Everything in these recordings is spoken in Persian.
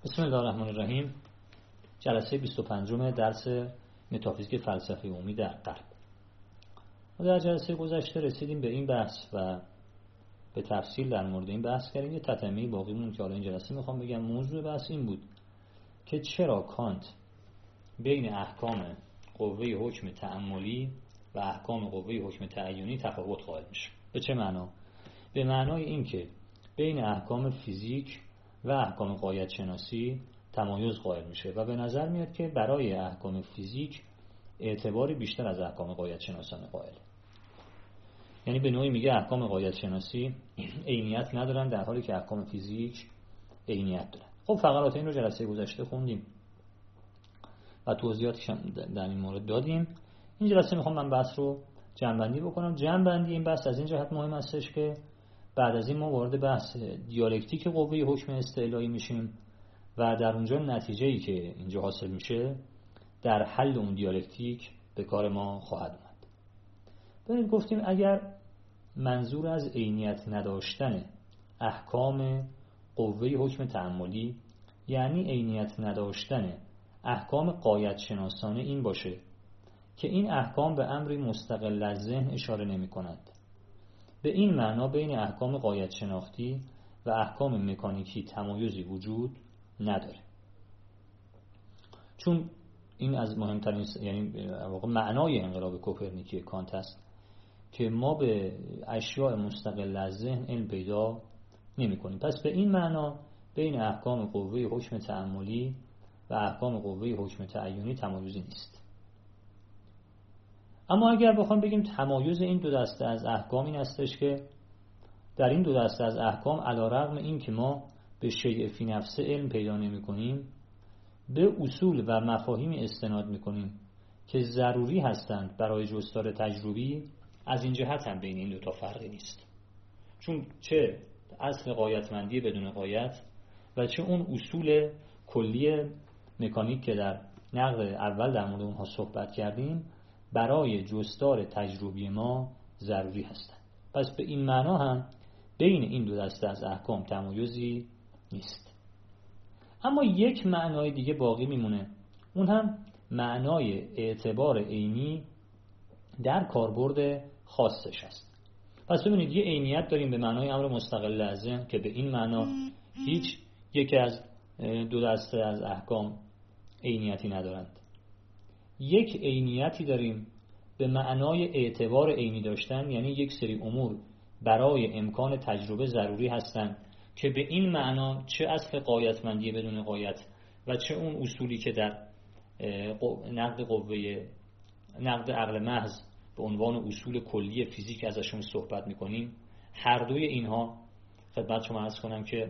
بسم الله الرحمن الرحیم. جلسه 25 درس متافیزیک فلسفه عمومی در غرب. ما در جلسه گذشته رسیدیم به این بحث و به تفصیل در مورد این بحث کردیم. یه تتمه باقی مون که حالا این جلسه میخوام بگم. موضوع بحث این بود که چرا کانت بین احکام قوه حکم تأملی و احکام قوه حکم تعینی تفاوت قائل میشه. به چه معنا؟ به معنای این که بین احکام فیزیک و احکام غایت شناسی تمایز قائل میشه و به نظر میاد که برای احکام فیزیک اعتباری بیشتر از احکام غایت شناسانه قائل. یعنی به نوعی میگه احکام غایت شناسی عینیت ندارن در حالی که احکام فیزیک عینیت دارن. خب فقرات این رو جلسه گذشته خوندیم و توضیحاتش هم در این مورد دادیم. این جلسه میخوام من بحث رو جمع‌بندی بکنم. جمع‌بندی این بحث از این جهت مهم هستش که بعد از این ما وارد بحث دیالکتیک قوه حکم استعلایی میشیم و در اونجا نتیجه‌ای که اینجا حاصل میشه در حل اون دیالکتیک به کار ما خواهد اومد. ببینید گفتیم اگر منظور از عینیت نداشتن احکام قوه حکم تأملی یعنی عینیت نداشتن احکام غایت شناسانه این باشه که این احکام به امری مستقل از ذهن اشاره نمی کند، به این معنا بین احکام غایت شناختی و احکام مکانیکی تمایزی وجود نداره. چون این از مهمترین یعنی معنای انقلاب کوپرنیکی کانت است که ما به اشیاء مستقل از ذهن علم پیدا نمی کنیم. پس به این معنا بین احکام قوه حکم تأملی و احکام قوه حکم تعینی تمایزی نیست. اما اگر بخوام بگیم تمایز این دو دسته از احکام این هستش که در این دو دسته از احکام علی‌رغم این که ما به شیء فی نفسه علم پیدا نمی کنیم به اصول و مفاهیمی استناد می کنیم که ضروری هستند برای جستار تجربی. از این جهت هم بین این دو تا فرقی نیست، چون چه اصل غایتمندی بدون غایت و چه اون اصول کلی مکانیک که در نقد اول در مورد اونها صحبت کردیم برای جستار تجربی ما ضروری هستند. پس به این معنا هم بین این دو دسته از احکام تمایزی نیست. اما یک معنای دیگه باقی میمونه، اون هم معنای اعتبار عینی در کاربرد خاصش است. پس ببینید یه عینیت داریم به معنای امر مستقل از ذهن که به این معنا هیچ یکی از دو دسته از احکام عینیتی ندارند. یک عینیتی داریم به معنای اعتبار عینی داشتن، یعنی یک سری امور برای امکان تجربه ضروری هستند که به این معنا چه اصل غایتمندی بدون غایت و چه اون اصولی که در نقد عقل محض به عنوان اصول کلی فیزیک ازشون صحبت میکنیم، هر دوی اینها خدمت شما عرض کنم که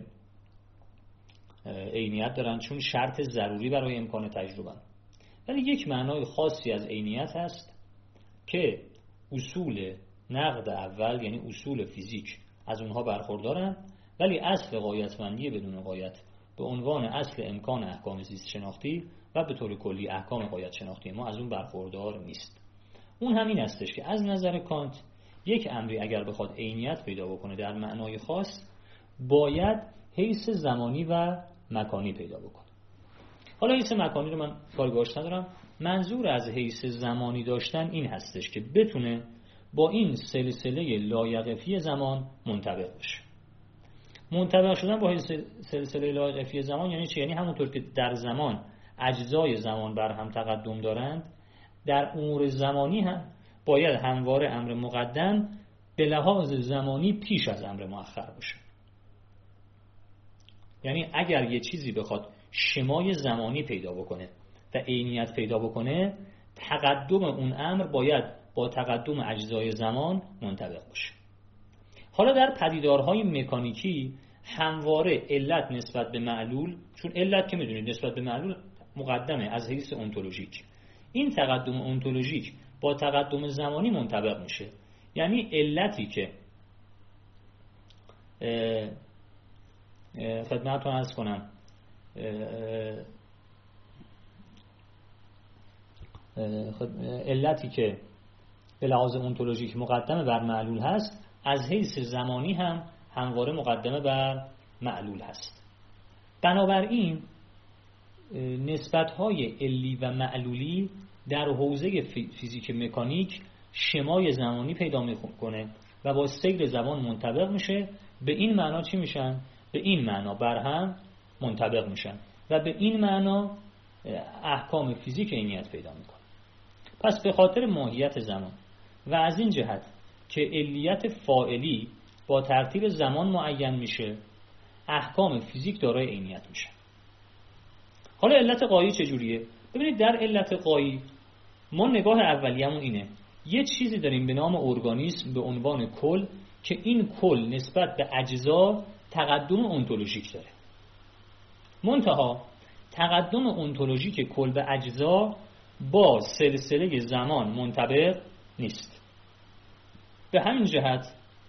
عینیت دارن چون شرط ضروری برای امکان تجربه. ولی یک معنای خاصی از عینیت هست که اصول نقد اول یعنی اصول فیزیک از اونها برخوردارن، ولی اصل غایتمندی بدون غایت به عنوان اصل امکان احکام زیست شناختی و به طور کلی احکام غایت شناختی ما از اون برخوردار نیست. اون همین هستش که از نظر کانت یک امری اگر بخواد عینیت پیدا بکنه در معنای خاص باید حیث زمانی و مکانی پیدا بکنه. حالا حیث مکانی رو من کاری باهاش ندارم. منظور از حیث زمانی داشتن این هستش که بتونه با این سلسله لایقفی زمان منطبق بشه. منطبق شدن با سلسله لایقفی زمان یعنی چی؟ یعنی همونطور که در زمان اجزای زمان بر هم تقدم دارند، در امور زمانی هم باید همواره امر مقدم به لحاظ زمانی پیش از امر مؤخر باشه. یعنی اگر یه چیزی بخواد شمای زمانی پیدا بکنه و عینیت پیدا بکنه، تقدم اون امر باید با تقدم اجزای زمان منطبق باشه. حالا در پدیدارهای مکانیکی همواره علت نسبت به معلول، چون علت که میدونید نسبت به معلول مقدمه از حیث اونتولوژیک، این تقدم اونتولوژیک با تقدم زمانی منطبق میشه. یعنی علتی که خدمتتون عرض کنم علتی که به لحاظ اونتولوژیک مقدمه بر معلول هست از حیث زمانی هم همواره مقدمه بر معلول هست. بنابراین نسبت‌های علی و معلولی در حوزه فیزیک مکانیک شمای زمانی پیدا میکنه و با سیر زمان منطبق میشه. به این معنا چی میشن؟ به این معنا برهم منطبق میشن و به این معنا احکام فیزیک عینیت پیدا میکنه. پس به خاطر ماهیت زمان و از این جهت که علیت فاعلی با ترتیب زمان معین میشه، احکام فیزیک دارای عینیت میشه. حالا علت غایی چجوریه؟ ببینید در علت غایی ما نگاه اولیه‌مون اینه، یه چیزی داریم به نام ارگانیسم به عنوان کل که این کل نسبت به اجزا تقدم انتولوژیک داره. منتها تقدم انتولوژیک کل به اجزا با سلسله زمان منطبق نیست. به همین جهت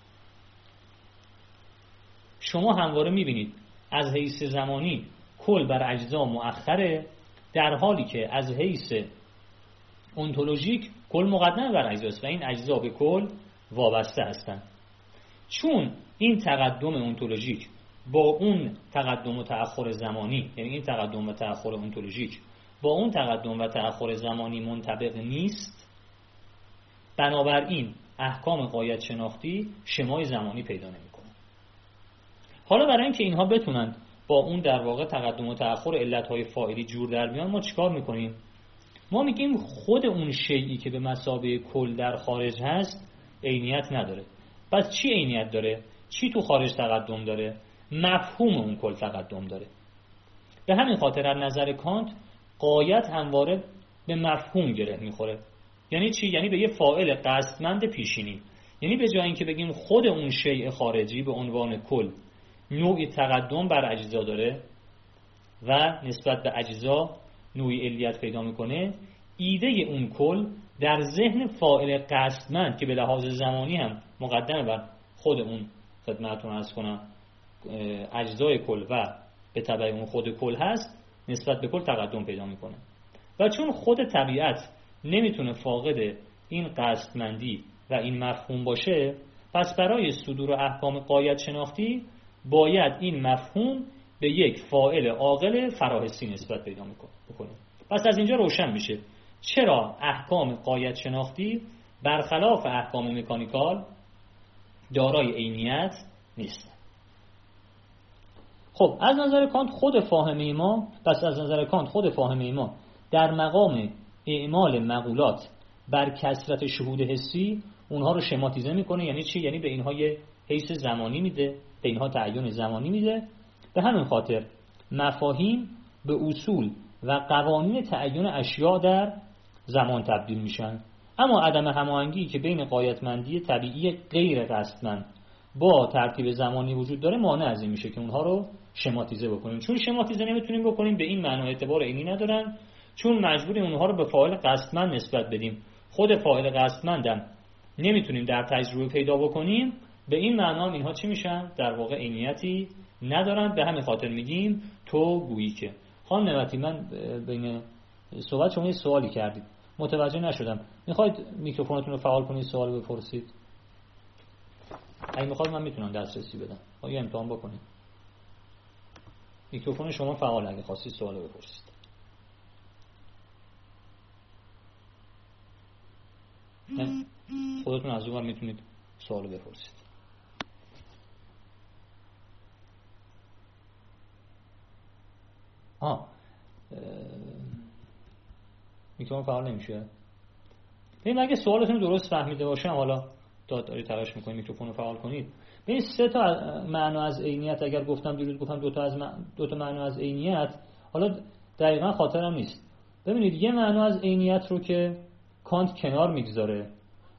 شما همواره میبینید از حیث زمانی کل بر اجزا مؤخره، در حالی که از حیث انتولوژیک کل مقدم بر اجزاست و این اجزا به کل وابسته هستند. چون این تقدم انتولوژیک با اون تقدم و تأخر زمانی، یعنی این تقدم و تأخر انتولوژیک با اون تقدم و تأخر زمانی منطبق نیست، بنابراین احکام غایت شناختی شمای زمانی پیدا نمی‌کنه. حالا برای اینکه اینها بتونن با اون در واقع تقدم و تأخر علت‌های فاعلی جور در بیان، ما چیکار می‌کنیم؟ ما میگیم خود اون شیئی که به مثابه کل در خارج هست عینیت نداره. پس چی عینیت داره؟ چی تو خارج تقدم داره؟ مفهوم اون کل تقدم داره. به همین خاطر از نظر کانت غایت همواره به مفهوم گره میخوره. یعنی چی؟ یعنی به یه فاعل قصدمند پیشینی. یعنی به جای اینکه بگیم خود اون شیء خارجی به عنوان کل نوعی تقدم بر اجزا داره و نسبت به اجزا نوعی علیت پیدا میکنه، ایده اون کل در ذهن فاعل قصدمند که به لحاظ زمانی هم مقدمه بر خود اون خدمتتون عرض کنم اجزای کل و به تبع اون خود کل هست، نسبت به کل تقدم پیدا میکنه. و چون خود طبیعت نمیتونه فاقد این قصدمندی و این مفهوم باشه، پس برای صدور احکام غایت شناختی باید این مفهوم به یک فاعل عاقل فراحسی نسبت پیدا بکنه. پس از اینجا روشن میشه چرا احکام غایت شناختی برخلاف احکام مکانیکال دارای عینیت نیستن. خب از نظر کانت خود فاهمه ما در مقام اعمال مقولات بر کثرت شهود حسی اونها رو شماتیزه میکنه. یعنی چی؟ یعنی به اینها یه حیث زمانی میده، به اینها تعین زمانی میده. به همین خاطر مفاهیم به اصول و قوانین تعین اشیاء در زمان تبدیل میشن. اما عدم هماهنگی که بین غایتمندی طبیعی غیر قصدمند با ترتیب زمانی وجود داره مانع از این میشه که اونها رو شماتیزه بکنیم. چون شماتیزه نمیتونیم بکنیم، به این معنا اعتبار عینی ندارن، چون مجبوریم اونها رو به فاعل قصدمند نسبت بدیم. خود فاعل قصدمندم نمیتونیم در تجربه پیدا بکنیم، به این معنا اینها چی میشن؟ در واقع عینیتی ندارن. به همین خاطر میگیم تو گویی که. خانم نعمتی، من بین صحبت شما یه سوالی کردید متوجه نشدم، میخواید میکروفونتون رو فعال کنید سوال بپرسید؟ اگه میخواید من میتونم دسترسی بدم، آیا امتحان بکنید. میکروفون شما فعال، اگه خواستید سوال بپرسید. نه خودتون از اون میتونید سوال بپرسید. میکروفون فعال نمیشه. ببین اگه سوالتون درست فهمیده باشم، حالا داری تلاش میکنید میکروفون رو فعال کنید. ببین سه تا معنا از عینیت اگر گفتم دیروز گفتم دو تا معنا از عینیت، حالا دقیقاً خاطرم نیست. ببینید یه معنا از عینیت رو که کانت کنار میگذاره.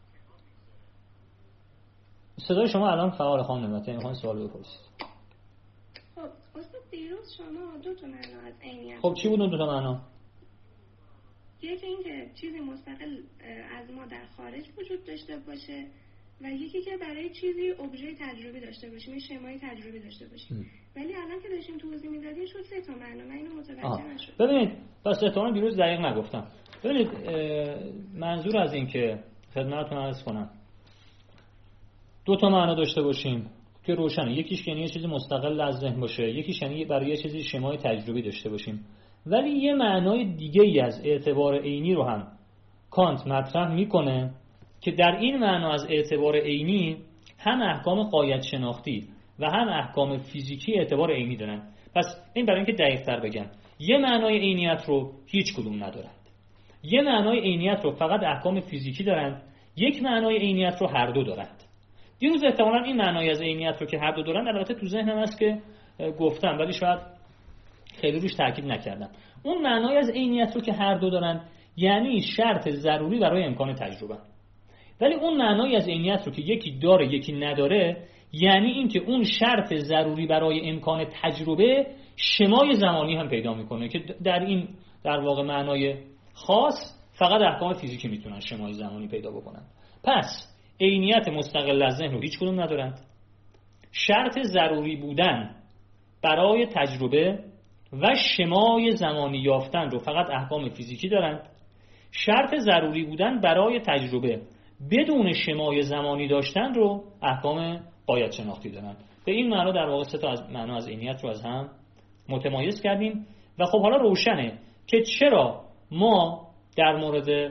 صدای شما الان فعال خانم نعمتی، میخوام سوال بپرسید. خب استاد دیروز شما دو تا معنا از عینیت. خب چی بود اون دو تا معنا؟ یکی اینکه چیزی مستقل از ما در خارج وجود داشته باشه و یکی که برای چیزی ابژه تجربی داشته باشیم، یه شمای تجربی داشته باشیم. ولی الان که داشتیم توضیح میدادیم شد سه تا معنا، من اینو متوجه نشدم. ببینید پس احتمالاً دیروز دقیق نگفتم. ببینید منظور از این که خدمتتون عرض کنم دو تا معنا داشته باشیم که روشنه، یکیش یعنی یه چیزی مستقل از ذهن باشه، یکیش یعنی برای یه چیزی شمای تجربی داشته باشیم. ولی یه معنای دیگه ای از اعتبار عینی رو هم کانت مطرح میکنه که در این معنا از اعتبار عینی هم احکام غایت شناختی و هم احکام فیزیکی اعتبار عینی دارن. پس این برای اینکه دقیق‌تر بگم، یه معنای عینیت رو هیچ کدوم ندارند، یه معنای عینیت رو فقط احکام فیزیکی دارند، یک معنای عینیت رو هر دو دارند. دیروز احتمالاً این معنای از عینیت رو که هر دو دارند البته تو ذهنم هست که گفتم، ولی شاید خیلی روش تاکید نکردم. اون معنای از عینیت رو که هر دو دارند یعنی شرط ضروری برای امکان تجربه. ولی اون معنای از عینیت رو که یکی داره یکی نداره یعنی اینکه اون شرط ضروری برای امکان تجربه شمای زمانی هم پیدا میکنه که در واقع معنای خاص فقط احکام فیزیکی میتونن شمای زمانی پیدا بکنن. پس عینیت مستقل از ذهن رو هیچ کدوم ندارند، شرط ضروری بودن برای تجربه و شمای زمانی یافتن رو فقط احکام فیزیکی دارند، شرط ضروری بودن برای تجربه بدون شمای زمانی داشتن رو احکام غایت شناختی دارند. به این معنا در واقع سه تا از معنا از عینیت رو از هم متمایز کردیم و خب حالا روشنه که چرا ما در مورد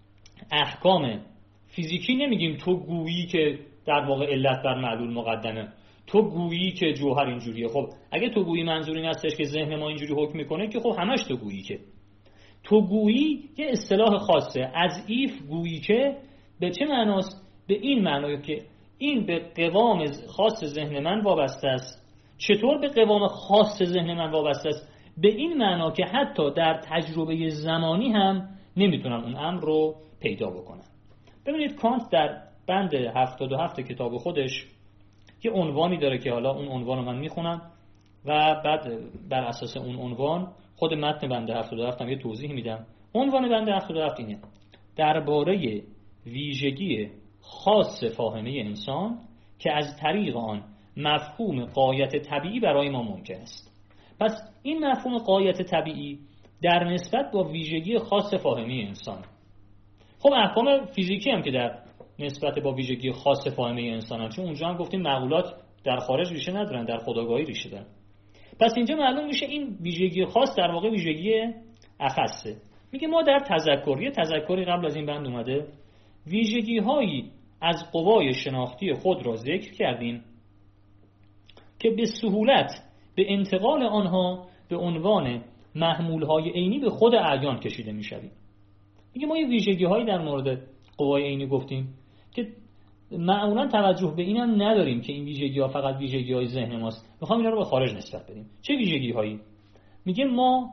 احکام فیزیکی نمیگیم تو گویی که در واقع علت بر معلول مقدمه، تو گویی که جوهر اینجوریه. خب اگه تو گویی منظور این هستش که ذهن ما اینجوری حکم میکنه که خب همش تو گویی، که تو گویی یه اصطلاح خاصه. اضعیف گویی که به چه معناست؟ به این معنی که این به قوام خاص ذهن من وابسته است. چطور به قوام خاص ذهن من وابسته است؟ به این معنا که حتی در تجربه زمانی هم نمیتونم اون امر رو پیدا بکنم. ببینید کانت در بند 77 کتاب خودش یه عنوانی داره که حالا اون عنوان رو من میخونم و بعد بر اساس اون عنوان خود متن بند 77 هم یه توضیح میدم. عنوان بند 77 اینه: درباره ویژگی خاص فاهمه انسان که از طریق آن مفهوم غایت طبیعی برای ما ممکن است. پس این مفهوم غایت طبیعی در نسبت با ویژگی خاص فاهمه انسان. خب احکام فیزیکی هم که در نسبت با ویژگی خاص فاهمه انسان هم، چون اونجا هم گفتیم معقولات در خارج ریشه ندارن، در خودآگاهی ریشه دارن. پس اینجا معلوم میشه این ویژگی خاص در واقع ویژگی اخصه. میگه ما در تذکری قبل از این بند اومده ویژگی هایی از قوای شناختی خود را ذکر کردیم که به سهولت به انتقال آنها به عنوان محمول های عینی به خود اعیان کشیده میشویم. میگه ما یه ویژگی هایی در مورد قوای عینی گفتیم که معمولا توجه به این هم نداریم که این ویژگی ها فقط ویژگی های ذهن ماست. میخوام اینا رو به خارج نسبت بدیم. چه ویژگی هایی؟ میگه ما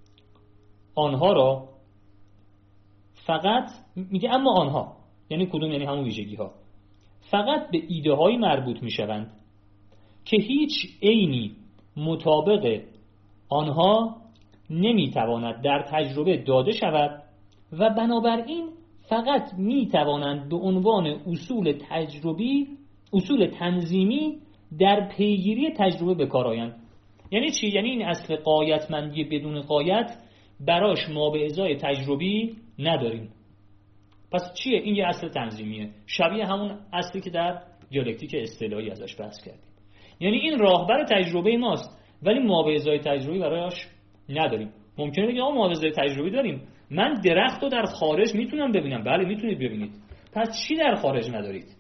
آنها را فقط، میگه اما آنها یعنی کدوم؟ یعنی همون ویژگی ها فقط به ایده های مربوط میشوند که هیچ عینی مطابق آنها نمیتواند در تجربه داده شود و بنابراین فقط میتوانند به عنوان اصول تنظیمی در پیگیری تجربه به کار آیند. یعنی چی؟ یعنی این اصل غایتمندی بدون غایت براش ما به ازای تجربی نداریم. پس چیه؟ این یه اصل تنظیمیه، شبیه همون اصلی که در دیالکتیک اصطلاحی ازش بحث کردیم. یعنی این راهبر تجربه ماست ولی ما به ازای تجربی براش نداریم. ممکنه بگید ما به ازای تجربی داریم، من درخت رو در خارج میتونم ببینم. بله میتونید ببینید. پس چی در خارج ندارید؟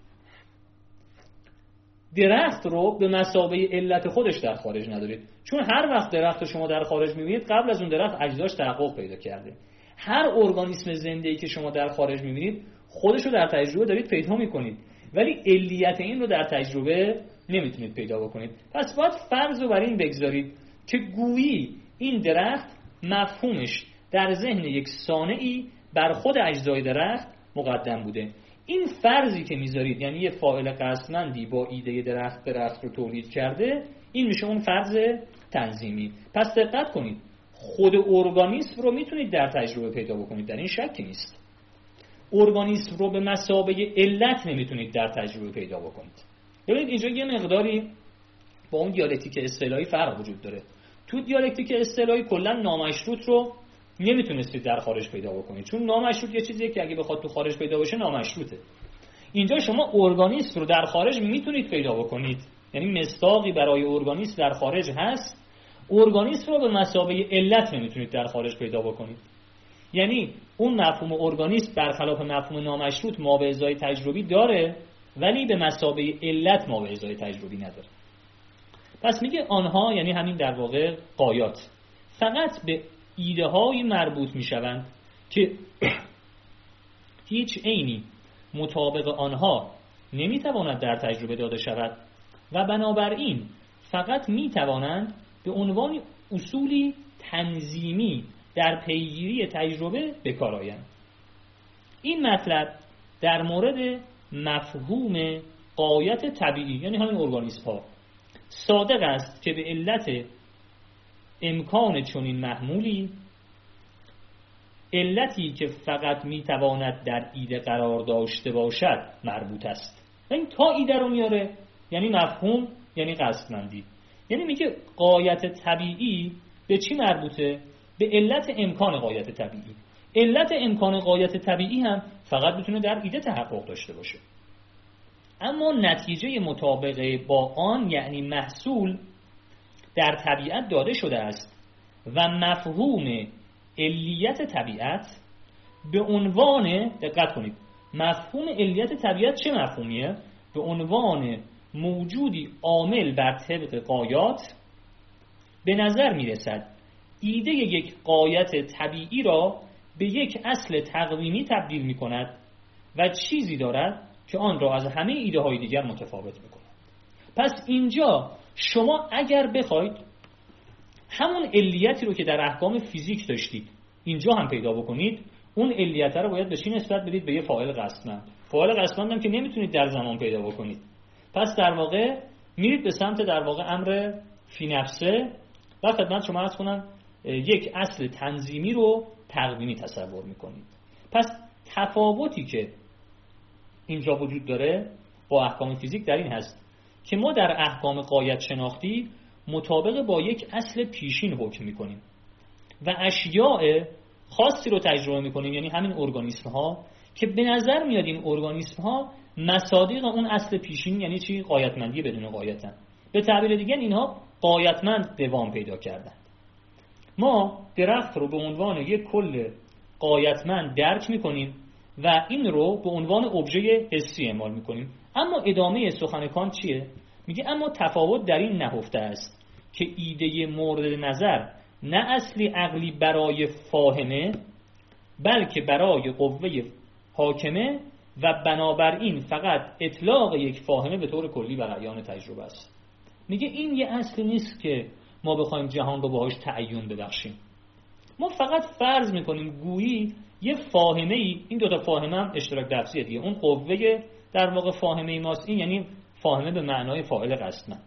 درخت رو به مثابه علت خودش در خارج ندارید، چون هر وقت درخت رو شما در خارج میبینید قبل از اون درخت اجزاش تحقق پیدا کرده. هر ارگانیسم زنده‌ای که شما در خارج میبینید خودش رو در تجربه دارید پیدا میکنید، ولی علیت این رو در تجربه نمیتونید پیدا بکنید. پس باید فرض رو بر این بگذارید که گویی این درخت مفهومش در ذهن یک صانعی بر خود اجزای درخت مقدم بوده. این فرضی که میذارید، یعنی یه فاعل قصدمندی با ایده درخت رو تولید کرده، این میشه اون فرض تنظیمی. پس دقت کنید، خود ارگانیسم رو میتونید در تجربه پیدا بکنید، در این شکی نیست. ارگانیسم رو به مثابه علت نمیتونید در تجربه پیدا بکنید. ببینید اینجا یه مقداری با اون دیالکتیک اصطلاحی فرق وجود داره. تو دیالکتیک اصطلاحی کلا نامشروط رو نمیتونستید در خارج پیدا بکنید، چون نامشروط یه چیزیه که اگه بخواد تو خارج پیدا بشه نامشروطه. اینجا شما ارگانیسم رو در خارج میتونید پیدا بکنید، یعنی مصداقی برای ارگانیسم در خارج هست. ارگانیسم رو به مثابه علت نمیتونید در خارج پیدا بکنید. یعنی اون مفهوم ارگانیسم برخلاف مفهوم نامشروط ما به ازای تجربی داره، ولی به مثابه علت ما به ازای تجربی نداره. پس میگه آنها، یعنی همین در واقع غایات، فقط به ایده های مربوط میشوند که هیچ عینی مطابق آنها نمیتواند در تجربه داده شود و بنابراین فقط میتوانند به عنوان اصولی تنظیمی در پیگیری تجربه به کار آیند. این مطلب در مورد مفهوم غایت طبیعی، یعنی همین ارگانیسم ها، صادق است که به علت امکان چنین محمولی، علتی که فقط میتواند در ایده قرار داشته باشد، مربوط است. یعنی تا ایده رو میاره، یعنی مفهوم، یعنی قصدمندی. یعنی میگه غایت طبیعی به چی مربوطه؟ به علت امکان غایت طبیعی. علت امکان غایت طبیعی هم فقط میتونه در ایده تحقق داشته باشه. اما نتیجه مطابق با آن، یعنی محصول، در طبیعت داده شده است و مفهوم علیت طبیعت به عنوان، دقت کنید، مفهوم علیت طبیعت چه مفهومیه؟ به عنوان موجودی عامل بر طبق غایات به نظر میرسد. ایده یک غایت طبیعی را به یک اصل تقویمی تبدیل می کند و چیزی دارد که آن را از همه ایده های دیگر متفاوت می کند. پس اینجا شما اگر بخواید همون علیتی رو که در احکام فیزیک داشتید اینجا هم پیدا بکنید، اون علیت رو باید به چی نسبت بدید؟ به یه فاعل قصدمند. فاعل قصدمند هم که نمیتونید در زمان پیدا بکنید. پس در واقع میرید به سمت در واقع امر فی نفسه و خدمت شما عرض کنم یک اصل تنظیمی رو تقویمی تصور میکنید. پس تفاوتی که اینجا وجود داره با احکام فیزیک در این هست که ما در احکام غایت شناختی مطابق با یک اصل پیشین حکم میکنیم و اشیاء خاصی رو تجربه میکنیم، یعنی همین ارگانیسم ها، که به نظر میاد این ارگانیسم ها مصادیق اون اصل پیشین، یعنی چی؟ غایتمندی بدون غایتن. به تعبیر دیگه اینها غایتمند دوام پیدا کردن. ما درخت رو به عنوان یک کل غایتمند درک میکنیم و این رو به عنوان ابژه حسی اعمال میکنیم. اما ادامه سخن کانت چیه؟ میگه اما تفاوت در این نهفته است که ایده مورد نظر نه اصلی عقلی برای فاهمه، بلکه برای قوه حاکمه و بنابراین فقط اطلاق یک فاهمه به طور کلی بر اعیان تجربه است. میگه این یه اصلی نیست که ما بخوایم جهان رو باهاش تعین ببخشیم. ما فقط فرض میکنیم گویی یه فاهمه ای، این دوتا فاهمه هم اشتراک لفظیه دیگه، اون قوه در واقع فاهمه ای ماست، این یعنی فاهمه به معنای فاعل قصدمند.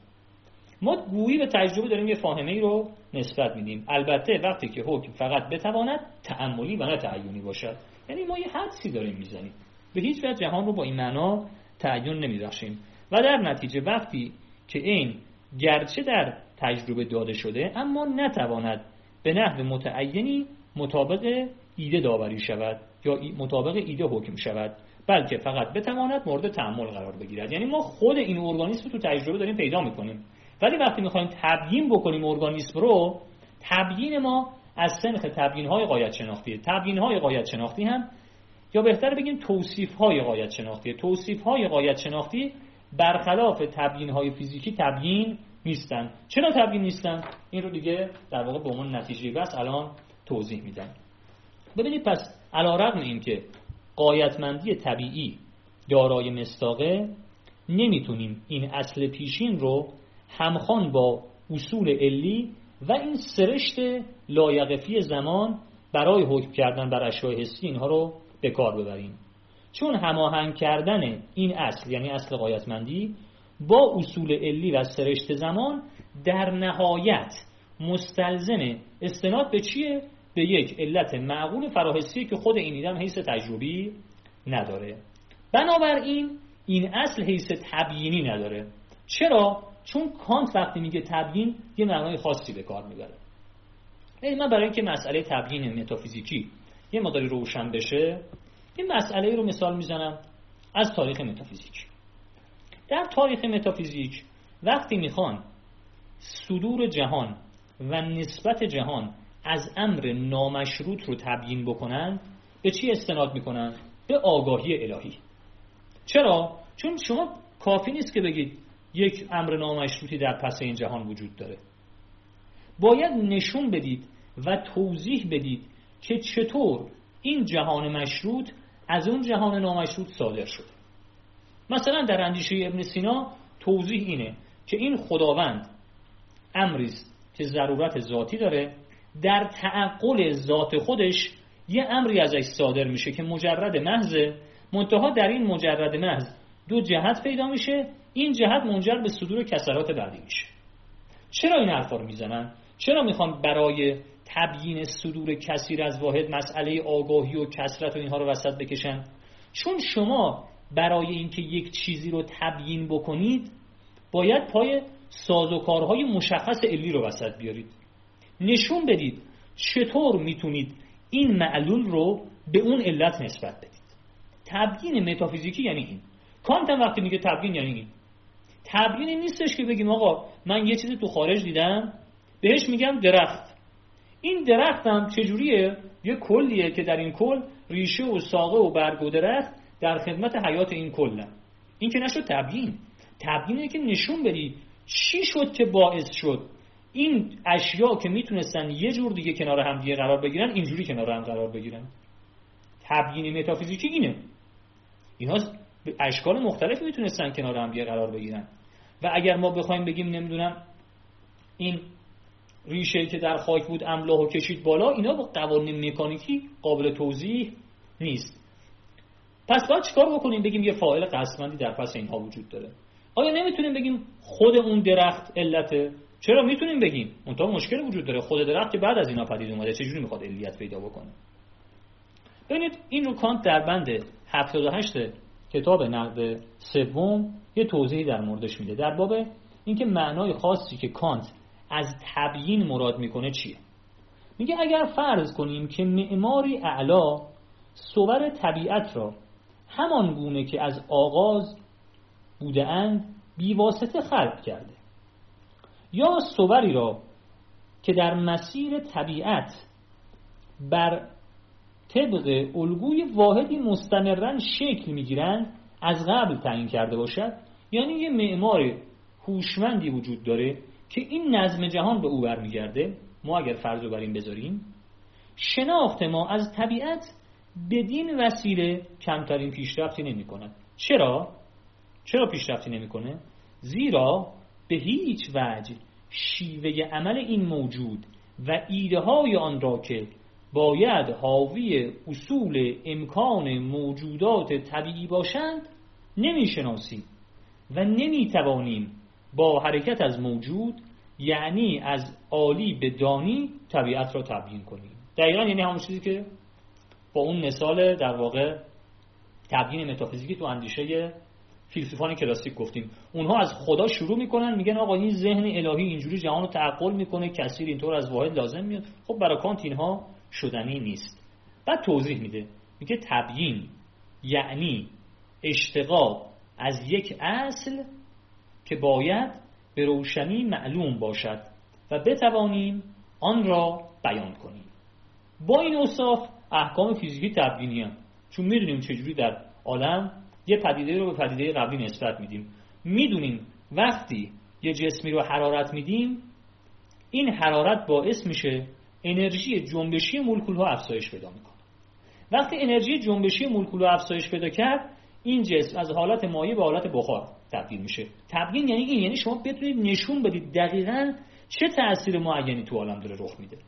ما گویی به تجربه داریم یه فاهمه ای رو نسبت میدیم، البته وقتی که حکم فقط بتواند تأملی و نه تعیینی باشد. یعنی ما یه حدسی داریم میزنیم، به هیچ وجه جهان رو با این معنا تعین نمیبخشیم و در نتیجه وقتی که این گرچه در تجربه داده شده اما نتواند به نحو متعینی مطابق ایده داوری شود یا مطابق ایده حکم شود، بلکه فقط بتواند مورد تأمل قرار بگیرد. یعنی ما خود این ارگانیسم رو تو تجربه داریم پیدا میکنیم، ولی وقتی میخوایم تبیین بکنیم ارگانیسم رو، تبیین ما از سنخ تبیین‌های غایت شناختیه. تبیین‌های غایت شناختی هم، یا بهتر بگیم توصیف‌های غایت شناختیه. توصیف‌های غایت شناختی برخلاف تبیین‌های فیزیکی تبیین نیستن. چرا تبیین نیستن؟ این رو دیگه در واقع به عنوان نتیجه بس الان توضیح میدم. ببینید پس علی‌رغم اینکه غایتمندی طبیعی دارای مصداقه، نمیتونیم این اصل پیشین رو همخوان با اصول علی و این سرشت لایقفی زمان برای حکم کردن بر اشیاء حسی اینها رو به کار ببریم، چون هماهنگ کردن این اصل، یعنی اصل غایتمندی، با اصول علی و سرشت زمان در نهایت مستلزم استناد به چیه؟ به یک علت معقول فراحسی که خود این ایدم حیث تجربی نداره. بنابراین این اصل حیث تبیینی نداره. چرا؟ چون کانت وقتی میگه تبیین یه معنای خاصی به کار میبره. من برای اینکه مسئله تبیین متافیزیکی یه مقداری روشن بشه، این مسئله رو مثال میزنم از تاریخ متافیزیک. در تاریخ متافیزیک وقتی میخوان صدور جهان و نسبت جهان از امر نامشروط رو تبیین بکنن، به چی استناد میکنن؟ به آگاهی الهی. چرا؟ چون شما کافی نیست که بگید یک امر نامشروطی در پس این جهان وجود داره. باید نشون بدید و توضیح بدید که چطور این جهان مشروط از اون جهان نامشروط صادر شده. مثلا در اندیشه ابن سینا توضیح اینه که این خداوند امریست که ضرورت ذاتی داره، در تعقل ذات خودش یه امری ازش صادر میشه که مجرد محضه، منتها در این مجرد محض دو جهت پیدا میشه، این جهت منجر به صدور کسرات بعدی میشه. چرا این حرفا رو میزنن؟ چرا میخوان برای تبیین صدور کثیر از واحد مسئله آگاهی و کثرت و اینها رو وسط بکشن؟ چون شما برای اینکه یک چیزی رو تبیین بکنید باید پای سازوکارهای مشخص علی رو وسط بیارید، نشون بدید چطور میتونید این معلول رو به اون علت نسبت بدید. تبیین متافیزیکی یعنی این. کانت هم وقتی میگه تبیین یعنی این. تبیین نیستش که بگیم آقا من یه چیزی تو خارج دیدم بهش میگم درخت، این درخت هم چجوریه؟ یه کلیه که در این کل ریشه و ساقه و برگ و درخت در خدمت حیات این کلن. این که نشد تبیین. تبیینه که نشون بدی چی شد که باعث شد این اشیاء که میتونستن یه جور دیگه کنار هم دیگه قرار بگیرن اینجوری کنار هم قرار بگیرن. تبیین متافیزیکی اینه. اینا به اشکال مختلفی میتونستن کنار هم دیگه قرار بگیرن. و اگر ما بخوایم بگیم نمیدونم این ریشه که در خاک بود املاح و کشید بالا، اینا با قوانین مکانیکی قابل توضیح نیست. پس باید چیکار بکنیم؟ بگیم یه فاعل قسمندی در پس اینها وجود داره. آیا نمیتونیم بگیم خود اون درخت علته؟ چرا میتونیم بگیم؟ منتها مشکل وجود داره. خود درخت که بعد از اینا پدید اومده چجوری میخواد علیت پیدا بکنه؟ ببینید این رو کانت در بند 78 کتاب نقد سوم یه توضیحی در موردش میده، در باب اینکه معنای خاصی که کانت از تبیین مراد میکنه چیه. میگه اگر فرض کنیم که معماری اعلا صور طبیعت را همان گونه که از آغاز بوده اند بیواسطه خلق کرده، یا صوری را که در مسیر طبیعت بر طبق الگوی واحدی مستمرن شکل میگیرند از قبل تعیین کرده باشد، یعنی یه معمار هوشمندی وجود داره که این نظم جهان به او برمیگرده. ما اگر فرض رو بر این بذاریم، شناخت ما از طبیعت بدین وسیله کمترین پیشرفتی نمی کند. چرا پیشرفتی نمی کنه؟ زیرا به هیچ وجه شیوه عمل این موجود و ایده های آن را که باید حاوی اصول امکان موجودات طبیعی باشند نمی شناسیم و نمی توانیم با حرکت از موجود، یعنی از عالی به دانی، طبیعت را تبیین کنیم. دقیقا یعنی همون چیزی که با اون مثال در واقع تبیین متافیزیکی تو اندیشه فیلسوفان کلاسیک گفتیم. اونها از خدا شروع میکنن، میگن آقا این ذهن الهی اینجوری جهان رو تعقل میکنه، کثیر اینطور از واحد لازم میاد. خب برای کانت اینها شدنی نیست. بعد توضیح میده، میگه تبیین یعنی اشتقاق از یک اصل که باید به روشنی معلوم باشد و بتوانیم آن را بیان کنیم. با این اوصاف احکام فیزیکی تبیینی هم، چون میدونیم چجوری در عالم یه پدیده رو به پدیده قبلی نسبت میدیم. میدونیم وقتی یه جسمی رو حرارت میدیم، این حرارت باعث میشه انرژی جنبشی مولکول‌ها افزایش پیدا میکنه. وقتی انرژی جنبشی مولکول‌ها افزایش پیدا کرد، این جسم از حالت مایع به حالت بخار تبدیل میشه. تبیین یعنی این، یعنی شما بتونید نشون بدید دقیقاً چه تأثیر معینی تو عالم داره رخ میده.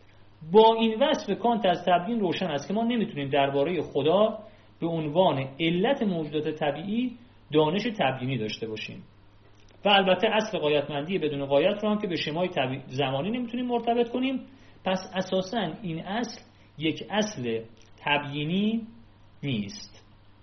با این وصف کانت از تبیین روشن است که ما نمیتونیم درباره خدا به عنوان علت موجودات طبیعی دانش تبیینی داشته باشیم. و البته اصل غایتمندی بدون غایت رو هم که به شمای زمانی نمیتونیم مرتبط کنیم. پس اساساً این اصل یک اصل تبیینی نیست.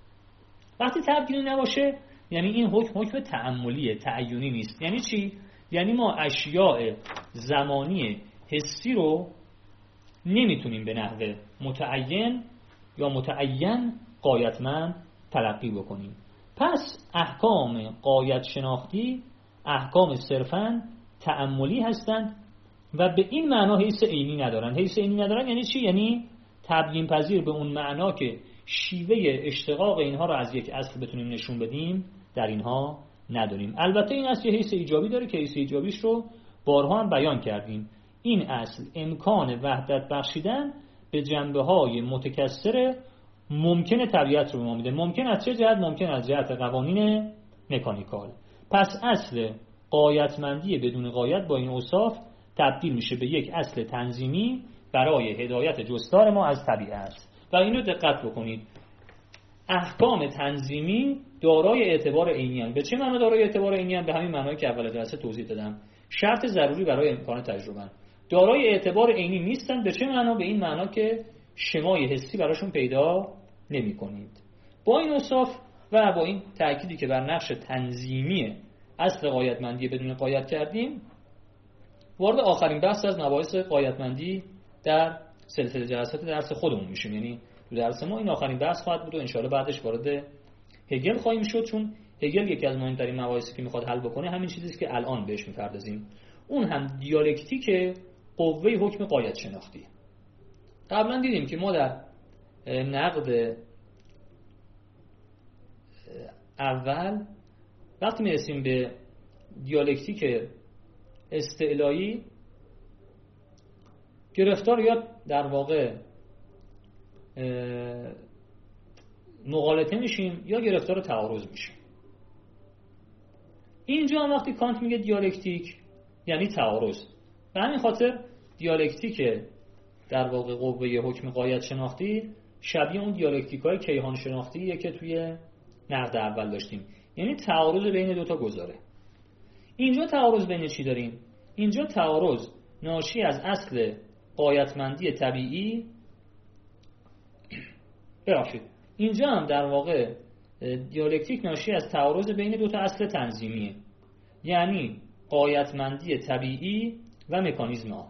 وقتی تبیینی نباشه یعنی این حکم تأملیه، تعیینی نیست. یعنی چی؟ یعنی ما اشیاء زمانی حسی رو نمیتونیم به نحو متعین یا متعین غایتمند تلقی بکنیم. پس احکام غایت شناختی احکام صرفاً تأملی هستند و به این معنا حیث عینی ندارن. حیث عینی ندارن یعنی چی؟ یعنی تبیین پذیر به اون معنا که شیوه اشتقاق اینها رو از یک اصل بتونیم نشون بدیم در اینها نداریم. البته این اصل حیث ایجابی داره که حیث ایجابیش رو بارها هم بیان کردیم. این اصل امکان وحدت بخشیدن به جنبه‌های متکثر ممکن طبیعت رو به ما میده. ممکن از چه جهت؟ ممکن از جهت قوانین مکانیکال. پس اصل غایتمندی بدون غایت با این اوصاف تبدیل میشه به یک اصل تنظیمی برای هدایت جستار ما از طبیعت. و اینو دقت بکنید، احکام تنظیمی دارای اعتبار عینی هستند. به چه معنی دارای اعتبار عینی هستند؟ به همین معنایی که اول جلسه توضیح دادم. شرط ضروری برای امکان تجربه. دارای اعتبار عینی نیستند. به چه معنا؟ به این معنا که شمای حسی براشون پیدا نمی‌کنید. با این اوصاف و با این تأکیدی که بر نقش تنظیمی اصل غایتمندی بدون غایت کردیم، وارد آخرین بحث از مباحث غایتمندی در سلسله جلسات درس خودمون میشیم. یعنی تو درس ما این آخرین بحث خواهد بود و ان شاءالله بعدش وارد هگل خواهیم شد، چون هگل یکی از مهمترین مباحثی که میخواد حل بکنه همین چیزی است که الان بهش میپردازیم، اون هم دیالکتیک قوه حکم غایت شناختی. قبلا دیدیم که ما در نقد اول وقتی میرسیم به دیالکتیک استعلایی گرفتار یا در واقع مغالطه میشیم یا گرفتار تعارض میشیم. اینجا هم وقتی کانت میگه دیالکتیک یعنی تعارض. به همین خاطر دیالکتیک در واقع قوه حکم غایت شناختی شبیه اون دیالکتیک‌های کیهان شناختیه که توی نقد اول داشتیم، یعنی تعارض بین دو تا گزاره. اینجا تعارض بین چی داریم؟ اینجا تعارض ناشی از اصل غایتمندی طبیعی ببخشید. اینجا هم در واقع دیالکتیک ناشی از تعارض بین دو تا اصل تنظیمیه، یعنی غایتمندی طبیعی و مکانیزم آن.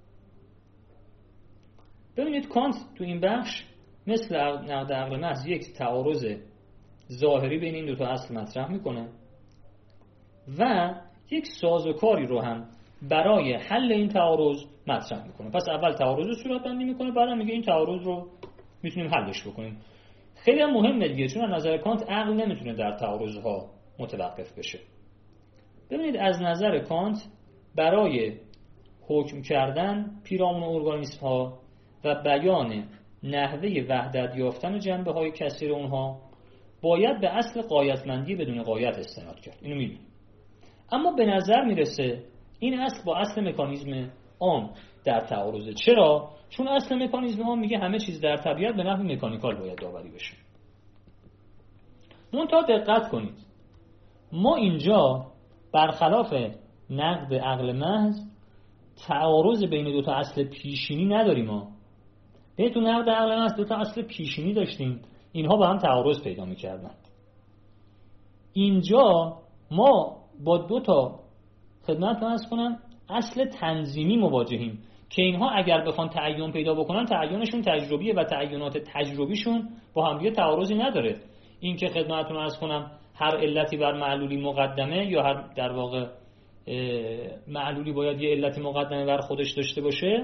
ببینید کانت تو این بخش مثل نقد عقل محض یک تعارض ظاهری بین این دو تا اصل مطرح میکنه و یک سازوکاری رو هم برای حل این تعارض مطرح میکنه. پس اول تعارض رو صورت بندی میکنه، بعدم میگه این تعارض رو میتونیم حلش بکنیم. خیلی هم مهمه دیگه، چون از نظر کانت عقل نمیتونه در تعارضها متوقف بشه. ببینید از نظر کانت برای حکم کردن پیرامون ارگانیسم ها و بیان نحوه وحدت یافتن جنبه های کثیر اونها باید به اصل غایتمندی بدون غایت استناد کرد. اینو میدونید. اما به نظر میرسه این اصل با اصل مکانیزم عام در تعارضه. چرا؟ چون اصل مکانیزم عام میگه همه چیز در طبیعت به نحو مکانیکال باید داوری بشه. منتها دقت کنید، ما اینجا برخلاف نقد عقل محض تعارض بین دو تا اصل پیشینی نداریم. ما تو نقد عقل محض دو تا اصل پیشینی داشتیم، اینها با هم تعارض پیدا می‌کردن. اینجا ما با دو تا خدمتتون عرض کنم اصل تنظیمی مواجهیم که اینها اگر بخوان تعین پیدا بکنن تعینشون تجربیه و تعینات تجربیشون با هم دیگه تعارضی نداره. این که خدمتتون عرض کنم هر علتی بر معلولی مقدمه یا هر در واقع معلولی باید یه علت مقدمه بر خودش داشته باشه،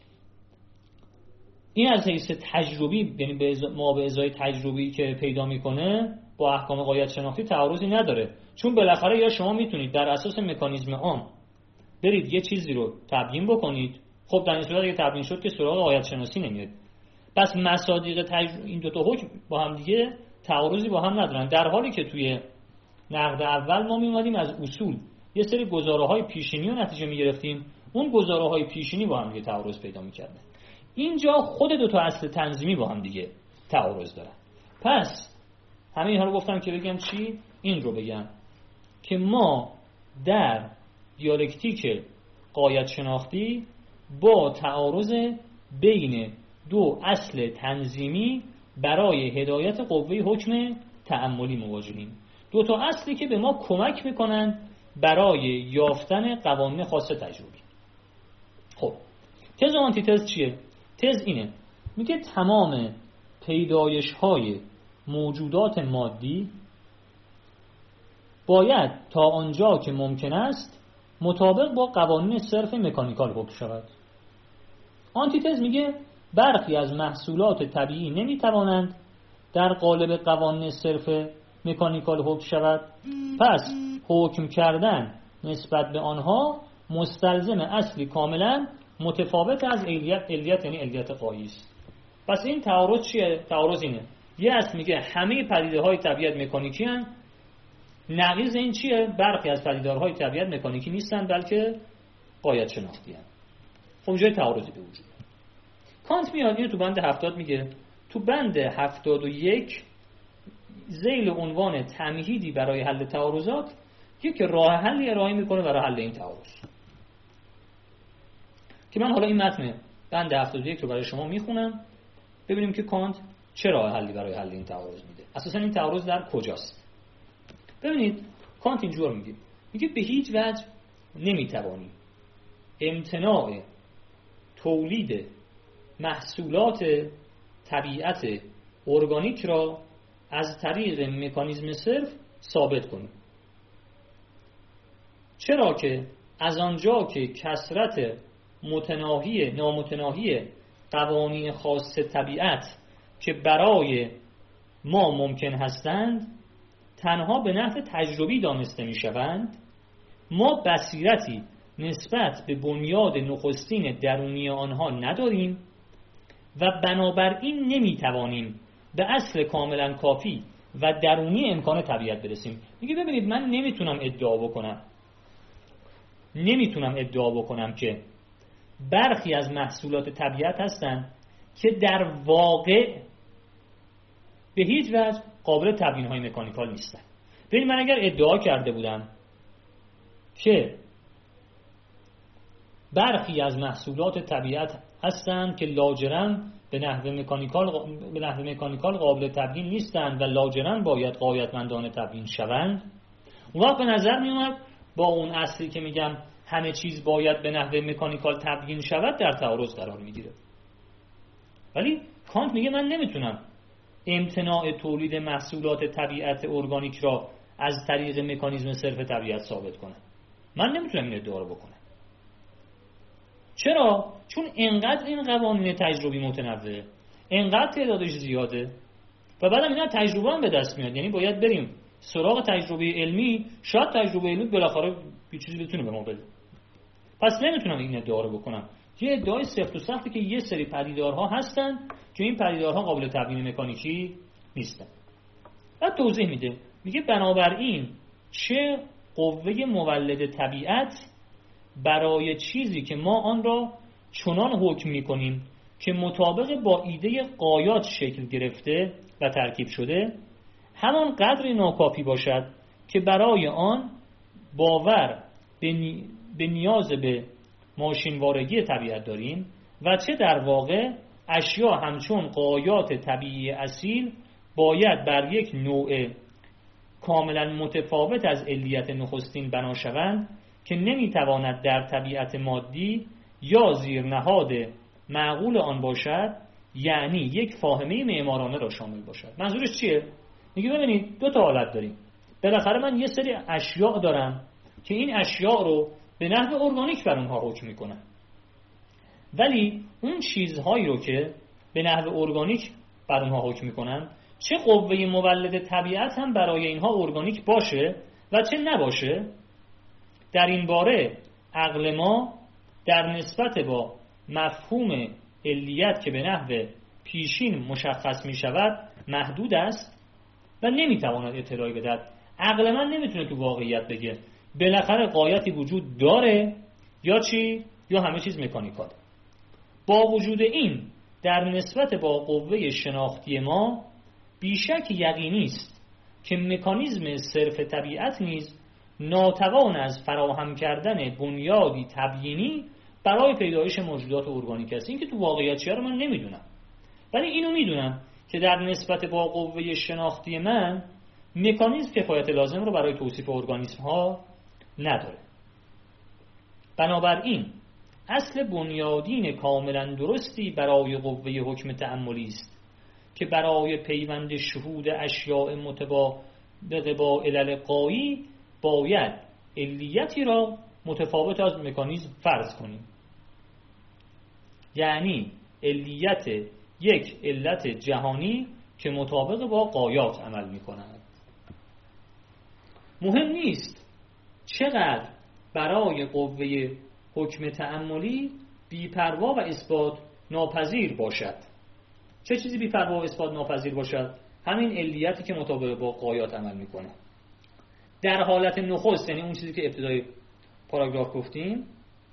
این از حیث تجربی یعنی ما به ازای تجربی که پیدا میکنه با احکام غایت شناختی تعارضی نداره. چون بالاخره یا شما میتونید در اساس مکانیزم عام برید یه چیزی رو تبیین بکنید، خب در این صورت اگه تبیین شد که سراغ غایت شناسی نمیاد. پس مصادیق این دو تا حکم با هم دیگه تعارضی با هم ندارن، در حالی که توی نقد اول ما میومدیم از اصول یه سری گزاره‌های پیشینی رو نتیجه میگرفتیم، اون گزاره‌های پیشینی با هم دیگه تعارض پیدا میکردن. اینجا خود دو تا اصل تنظیمی با هم دیگه تعارض دارن. پس همه اینها رو گفتم که بگم چی؟ این رو بگم که ما در دیالکتیک غایت شناختی با تعارض بین دو اصل تنظیمی برای هدایت قوه حکم تأملی مواجهیم. دو تا اصلی که به ما کمک میکنن برای یافتن قوانین خاص تجربی. خب تز و آنتیتز چیه؟ تز اینه، میگه تمام پیدایش های موجودات مادی باید تا آنجا که ممکن است مطابق با قوانین صرف مکانیکال حکم شود. آنتیتز میگه برخی از محصولات طبیعی نمیتوانند در قالب قوانین صرف مکانیکال حکم شود، پس حکم کردن نسبت به آنها مستلزم اصلی کاملا متفاوت از علیت یعنی علیت غایی است. پس این تعارض چیه؟ تعارض اینه، یه اصل میگه همه پدیده‌های طبیعت مکانیکی هستند، نقیض این چیه؟ برخی از پدیدارهای طبیعت مکانیکی نیستند بلکه غایت شناختی هستند. خب جای تعارضی به وجود. کانت میاد اینو تو بند 70 میگه، تو بند 71 ذیل عنوان تمهیدی برای حل تعارضات یک راه حلی ارائه میکنه برای حل این تعارض، که من حالا این متن بند 71 رو برای شما میخونم ببینیم که کانت چه راه حلی برای حل این تعارض میده. اساسا این تعارض در کجاست؟ ببینید کانت اینجور میگه به هیچ وجه نمیتوانی امتناع تولید محصولات طبیعت ارگانیک را از طریق مکانیزم صرف ثابت کنی، چرا که از آنجا که کثرت نامتناهی قوانین خاص طبیعت که برای ما ممکن هستند تنها به نحو تجربی دانسته می شوند، ما بصیرتی نسبت به بنیاد نخستین درونی آنها نداریم و بنابراین نمی توانیم به اصل کاملا کافی و درونی امکان طبیعت برسیم. میگه ببینید من نمیتونم ادعا بکنم که برخی از محصولات طبیعت هستند که در واقع به هیچ وجه قابل تبیین های مکانیکال نیستن. ببین من اگر ادعا کرده بودم که برخی از محصولات طبیعت هستند که لاجرم به نحو مکانیکال قابل تبیین نیستند و لاجرم باید غایتمندانه تبیین شوند، اون وقت به نظر می اومد با اون اصلی که میگم همه چیز باید به نحو مکانیکال تبیین شود در تعارض قرار میگیره. ولی کانت میگه من نمیتونم امتناع تولید محصولات طبیعت ارگانیک را از طریق مکانیزم صرف طبیعت ثابت کنم. من نمیتونم این ادعا رو بکنم. چرا؟ چون انقدر این قوانین تجربی متنوعه، انقدر تعدادش زیاده و بعدم اینا تجربه هم به دست میاد. یعنی باید بریم سراغ تجربه علمی، شاید تجربه علمی بالاخره یه چیزی بتونه به ما بده. پس نمیتونم این ادعا رو بکنم. یه ادعای سفت و سخته که یه سری پدیدارها هستن که این پدیدارها قابل تبیین مکانیکی نیستن. بعد توضیح میده، میگه بنابراین چه قوه مولد طبیعت برای چیزی که ما آن را چنان حکم میکنیم که مطابق با ایده غایات شکل گرفته و ترکیب شده همان قدر ناکافی باشد که برای آن باور به نیاز به ماشینوارگی طبیعت داریم و چه در واقع اشیا همچون غایات طبیعی اصیل باید بر یک نوع کاملا متفاوت از علیت نخستین بنا شوند که نمیتواند در طبیعت مادی یا زیرنهاد معقول آن باشد، یعنی یک فاهمه معمارانه را شامل باشد. منظورش چیه؟ میگه ببینید دو تا حالت داریم. بالاخره من یه سری اشیاء دارم که این اشیاء رو به نحو ارگانیک بر اونها حکم میکنم، ولی اون چیزهایی رو که به نحو ارگانیک بر اونها حکم میکنم چه قوه مولد طبیعت هم برای اینها ارگانیک باشه و چه نباشه، در این باره عقل ما در نسبت با مفهوم علیت که به نحو پیشین مشخص می شود محدود است و نمیتواند اطلاعی بدهد. عقل من نمیتونه تو واقعیت بگه بالاخره غایتی وجود داره یا چی یا همه چیز مکانیکال. با وجود این در نسبت با قوه شناختی ما بیشک یقینی است که مکانیزم صرف طبیعت نیز ناتوان از فراهم کردن بنیادی تبیینی برای پیدایش موجودات ارگانیک است. این که تو واقعیت چیه رو من نمیدونم، ولی اینو میدونم که در نسبت با قوه شناختی من مکانیزم کفایت لازم رو برای توصیف ارگانیسم ها نداره. بنابراین اصل بنیادین کاملا درستی برای قوه حکم تأملی است که برای پیوند شهود اشیاء مطابق با علل غایی باید علیتی را متفاوت از مکانیزم فرض کنیم. یعنی علیت یک علت جهانی که مطابق با غایات عمل می‌کند. مهم نیست چقدر برای قوه حکم تأملی بی‌پروا و اثبات ناپذیر باشد. چه چیزی بی‌پروا و اثبات ناپذیر باشد؟ همین علیتی که مطابق با غایات عمل می‌کنه. در حالت نخست، یعنی اون چیزی که ابتدای پاراگراف گفتیم،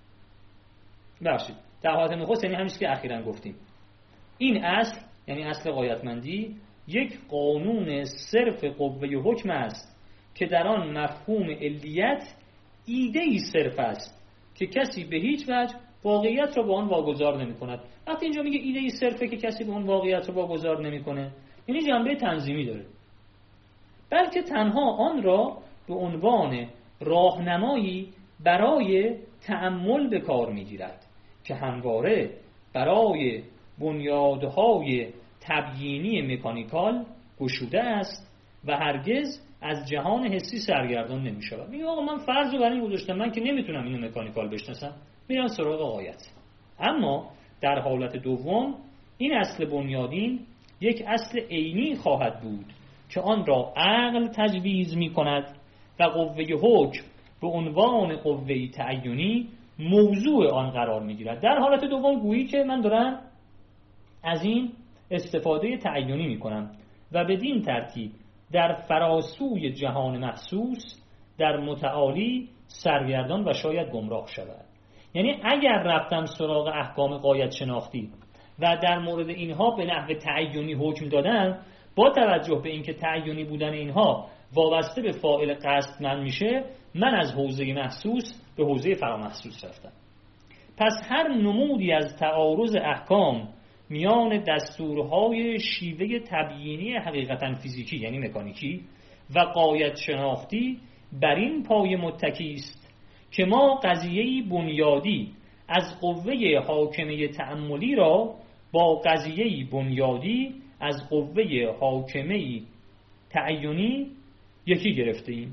در حالت نخست یعنی همین چیزی که اخیراً گفتیم، این اصل یعنی اصل غایتمندی یک قانون صرف قوه حکم است که در آن مفهوم علیت ایده‌ای صرف است که کسی به هیچ وجه واقعیت را با آن واگذار نمی‌کند. وقتی اینجا میگه ایده‌ای صرفه که کسی به اون واقعیت را واگذار نمی‌کنه، یعنی جنبه تنظیمی داره، بلکه تنها آن را به عنوان راهنمایی برای تأمل به کار می‌گیرد که همواره برای بنیادهای تبیینی مکانیکال گشوده است و هرگز از جهان حسی سرگردان نمی‌شود. میگه آقا من فرض رو برای این گذاشتم، من که نمیتونم اینو مکانیکال بشناسم، میرم سراغ غایت. اما در حالت دوم این اصل بنیادین یک اصل عینی خواهد بود که آن را عقل تجویز می‌کند و قوه حکم به عنوان قوه تعیینی موضوع آن قرار می‌گیرد. در حالت دوم گویی که من دارم از این استفاده تعیینی می‌کنم و بدین ترتیب در فراسوی جهان محسوس در متعالی سرگردان و شاید گمراه شود. یعنی اگر رفتم سراغ احکام غایت شناختی و در مورد اینها به نحو تعیینی حکم دادن، با توجه به اینکه تعیینی بودن اینها وابسته به فاعل قصدمند میشه، من از حوزه محسوس به حوزه فرامحسوس رفتم. پس هر نمودی از تعارض احکام میان دستورهای شیوه تبیینی حقیقتا فیزیکی یعنی مکانیکی و غایت شناختی بر این پایه متکی است که ما قضیه‌ای بنیادی از قوه حاکمه تأملی را با قضیه‌ای بنیادی از قوه حاکمه تعیینی یکی گرفتیم.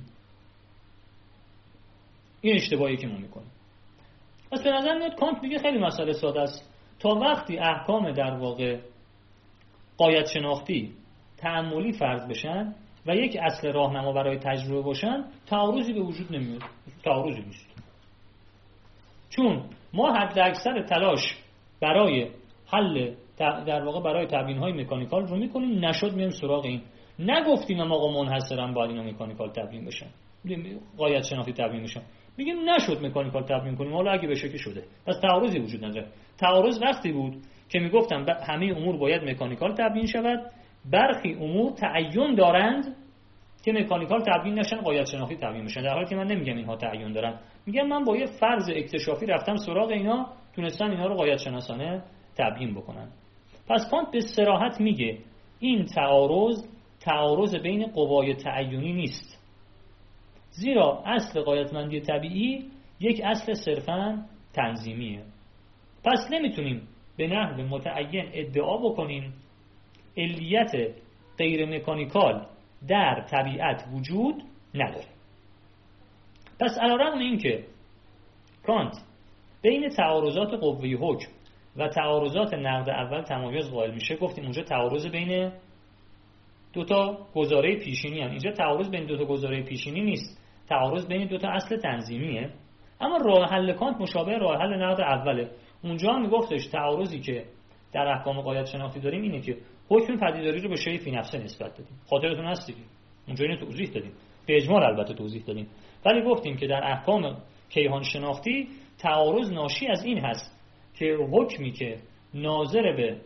این اشتباهی که ما میکنیم. پس به نظر میاد کانت میگه خیلی مسئله ساده است. تا وقتی احکام در واقع غایت شناختی تأملی فرض بشن و یک اصل راهنما برای تجربه باشن، تعارضی به وجود نمیاد. تعارضی نیست. چون ما حد اکثر تلاش برای حل در واقع برای تبیین‌های مکانیکال رو میکنیم، نشد میایم سراغ این. نگفتیم ما آقا منحصرا باید اینا مکانیکال تبیین بشن، غایت شناختی تبیین بشن. میگیم نشد مکانیکال تبیین کنیم، حالا اگه بشه که شده. پس تعارضی وجود نداره. تعارض وقتی بود که میگفتم همه امور باید مکانیکال تبیین شود، برخی امور تعین دارند که مکانیکال تبیین نشن، غایت شناختی تبیین بشن. در حالی که من نمیگم اینها تعین دارن، میگم من با یه فرض اکتشافی رفتم سراغ اینا، تونستن اینا رو غایت شناسانه تبیین بکنن. پس کانت به صراحت میگه این تعارض بین قوای تعیینی نیست، زیرا اصل غایتمندی طبیعی یک اصل صرفاً تنظیمیه. پس نمیتونیم به نحو متعین ادعا بکنیم علیت غیر مکانیکال در طبیعت وجود نداره. پس علیرغم اینکه کانت بین تعارضات قوه حکم و تعارضات نقد اول تمایز قائل میشه، گفتیم اونجا تعارض بین دو تا گزاره پیشینی هم. اینجا تعارض بین دو تا گزاره پیشینی نیست، تعارض بین دو تا اصل تنظیمیه. اما راه حل کانت مشابه راه حل نقد اوله. اونجا هم میگفتش تعارضی که در احکام غایت شناختی داریم اینه که حکم پدیداری رو به شیء فی نفسه نسبت دادیم. خاطرتون هست دیگه، اونجا اینو توضیح دادیم، به اجمال البته توضیح دادیم. ولی گفتیم که در احکام کیهان شناختی تعارض ناشی از این هست که حکمی که ناظر به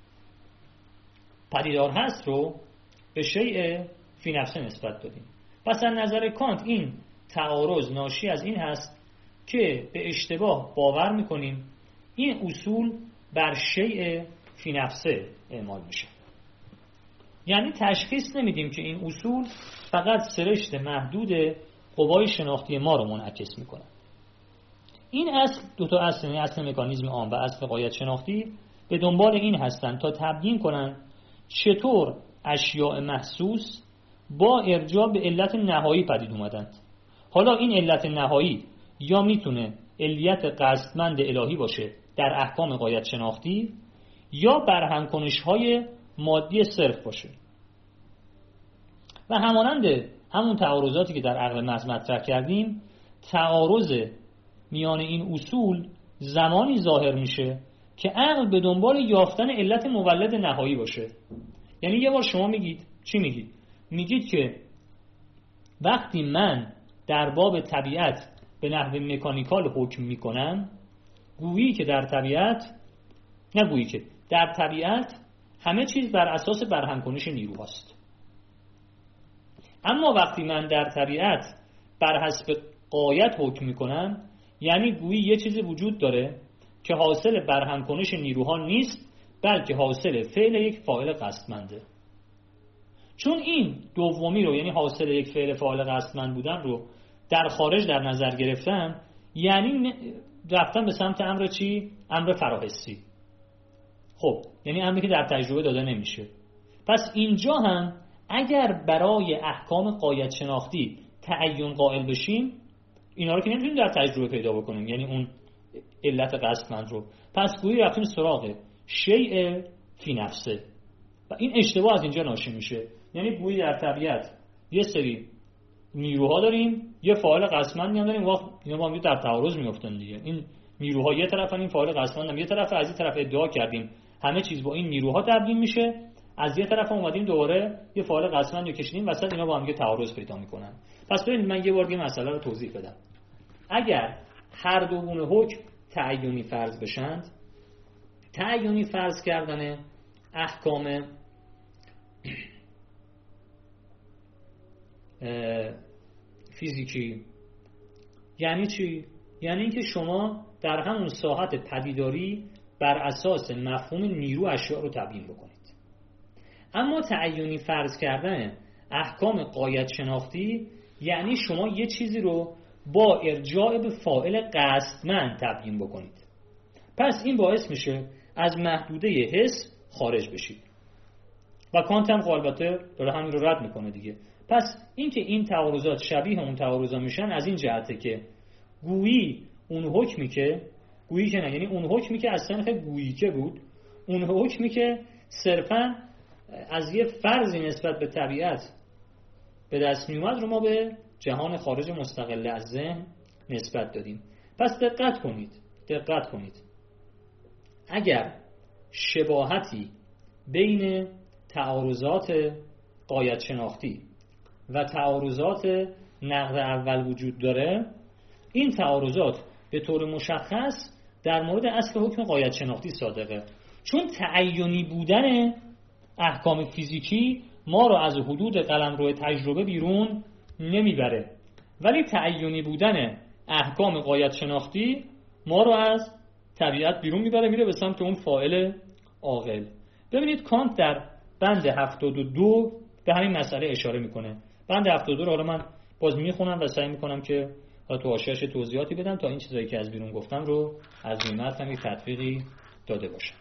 پدیدار هست رو به شیء فی نفسه نسبت دادیم. پس از نظر کانت این تعارض ناشی از این هست که به اشتباه باور میکنیم این اصول بر شیء فی نفسه اعمال میشه. یعنی تشخیص نمیدیم که این اصول فقط سرشت محدود قوای شناختی ما رو منعکس میکنه. این اصل، دو تا اصل، یعنی اصل مکانیزم عام و اصل غایت شناختی، به دنبال این هستن تا تبیین کنن چطور اشیاء محسوس با ارجاع به علت نهایی پدید اومدند. حالا این علت نهایی یا میتونه علیت قصدمند الهی باشه در احکام غایت شناختی، یا برهم کنش‌های مادی صرف باشه. و همانند همون تعارضاتی که در عقل محض مطرح کردیم، تعارض میان این اصول زمانی ظاهر میشه که عقل به دنبال یافتن علت مولد نهایی باشه. یعنی یه بار شما میگید چی میگید؟ میگید که وقتی من در باب طبیعت به نحو مکانیکال حکم میکنم، گویی که در طبیعت همه چیز بر اساس برهم کنش نیروهاست. اما وقتی من در طبیعت بر حسب غایت حکم میکنم، یعنی گویی یه چیزی وجود داره که حاصل برهم کنش نیروها نیست، بلکه حاصل فعل یک فاعل قصدمنده. چون این دومی رو، یعنی حاصل یک فعل فاعل قصدمند بودن رو در خارج در نظر گرفتم، یعنی رفتن به سمت امر چی؟ امر فراحسی. خب یعنی امری که در تجربه داده نمیشه. پس اینجا هم اگر برای احکام غایت شناختی تعین قائل بشیم، اینا رو که نمیتونیم در تجربه پیدا بکنیم، یعنی اون علت قصدمند رو، پس گویی رفتیم سراغ شیء فی نفسه و این اشتباه از اینجا ناشی میشه. یعنی گویی در طبیعت یه سری نیروها داریم، یه فاعل قصدمند هم داریم، اینا با هم در تعارض میافتن دیگه. این نیروها یه طرفن، این فاعل قصدمند هم یه طرف. از این طرف ادعا کردیم همه چیز با این نیروها تبیین میشه، از یه طرف اومدیم دوباره یه فاعل قصدمند رو کشیدیم وسط، اینا با هم تعارض پیدا میکنن. پس ببینید من یه بار دیگه مسئله رو توضیح بدم. اگر هر دو گونه حکم تعیینی فرض بشند، تعیینی فرض کردن احکام فیزیکی یعنی چی؟ یعنی اینکه شما در همون ساحت پدیداری بر اساس مفهوم نیرو اشیاء رو تبیین بکنید. اما تعیینی فرض کردن احکام غایت شناختی یعنی شما یه چیزی رو با ارجاع به فاعل قصدمند تبیین بکنید. پس این باعث میشه از محدوده حس خارج بشید و کانت هم البته داره همین رو رد میکنه دیگه. پس اینکه این تعارضات شبیه اون تعارضا میشن از این جهته که گویی اون حکمی که یعنی اون حکمی که از صنف گویی که بود، اون حکمی که صرفا از یه فرضی نسبت به طبیعت به دست میومد رو ما به جهان خارج مستقل از ذهن نسبت دادیم. پس دقت کنید اگر شباهتی بین تعارضات غایت شناختی و تعارضات نقد اول وجود داره، این تعارضات به طور مشخص در مورد اصل حکم غایت شناختی صادقه. چون تعیینی بودن احکام فیزیکی ما رو از حدود قلمرو تجربه بیرون نمیبره، ولی تعیینی بودن احکام غایت شناختی ما رو از طبیعت بیرون میبره، میره به سمت اون فاعل عاقل. ببینید کانت در بند 72 به همین مسئله اشاره میکنه. بند 72 رو حالا من باز میخونم و سعی میکنم که تو حاشیه‌اش توضیحاتی بدم تا این چیزایی که از بیرون گفتم رو از نیمت هم یک تطبیقی داده باشم.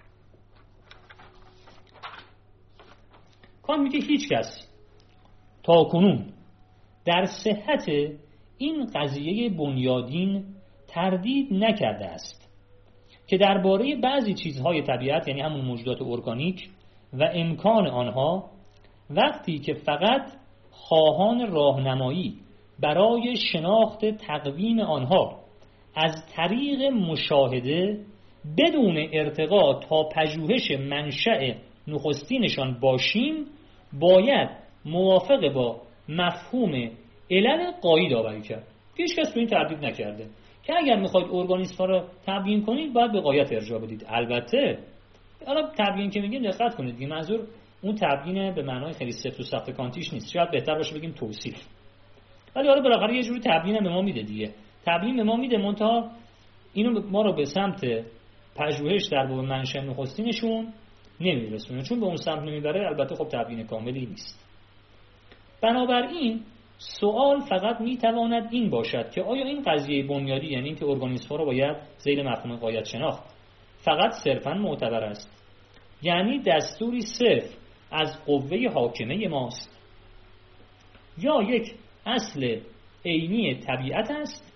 کانت میگه هیچ کس تا کنون در صحت این قضیه بنیادین تردید نکرده است که درباره بعضی چیزهای طبیعت، یعنی همون موجودات ارگانیک و امکان آنها، وقتی که فقط خواهان راهنمایی برای شناخت تقویم آنها از طریق مشاهده بدون ارتقا تا پژوهش منشأ نخستینشان باشیم، باید موافق با مفهوم علل قایی داوری کرد. هیچ کس تو این تردید نکرده که اگر میخواید ارگانیسم‌ها رو تبیین کنید باید به غایت ارجاع بدید. البته حالا تبیین که میگیم دقت کنید دیگه، منظور اون تبیین به معنای خیلی سفت و سخت کانتیش نیست، شاید بهتر باشه بگیم توصیف. ولی حالا بالاخره یه جوری تبیین به ما میده دیگه. تبیین به ما میده، منتها اینو ما رو به سمت پژوهش در باب منشأ نخستینشون نمیرسونه، چون به اون سمت نمیبره. البته خب تبیین کاملی نیست. بنابراین سوال فقط میتواند این باشد که آیا این قضیه بنیادی، یعنی اینکه ارگانیسم‌ها رو باید ذیل مفهوم غایت شناخت، فقط صرفاً معتبر است، یعنی دستوری صرف از قوه حاکمه ماست، یا یک اصل عینی طبیعت است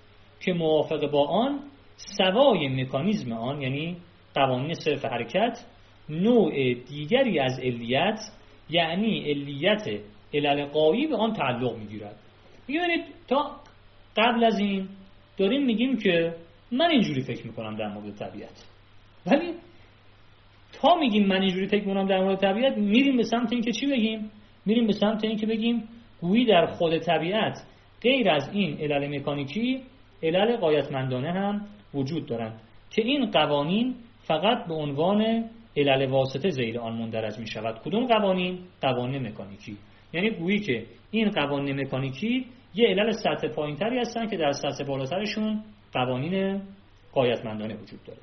که موافق با آن سوای مکانیزم آن، یعنی قوانین صرف حرکت، نوع دیگری از علیت، یعنی علیت علل غایی به آن تعلق میگیرد. میگید تا قبل از این داریم میگیم که من اینجوری فکر میکنم در مورد طبیعت، ولی تا میگیم من اینجوری فکر میکنم در مورد طبیعت، میریم به سمت این که چی بگیم؟ میریم به سمت این که بگیم گویی در خود طبیعت غیر از این علل مکانیکی علل غایتمندانه هم وجود دارند که این قوانین فقط به عنوان علل واسطه زیر آن مندرج می شود. کدوم قوانین؟ قوانین مکانیکی. یعنی گویی که این قوانین مکانیکی یه علل سطح پایینتری هستن که در سطح بالاترشون قوانین غایتمندانه وجود داره.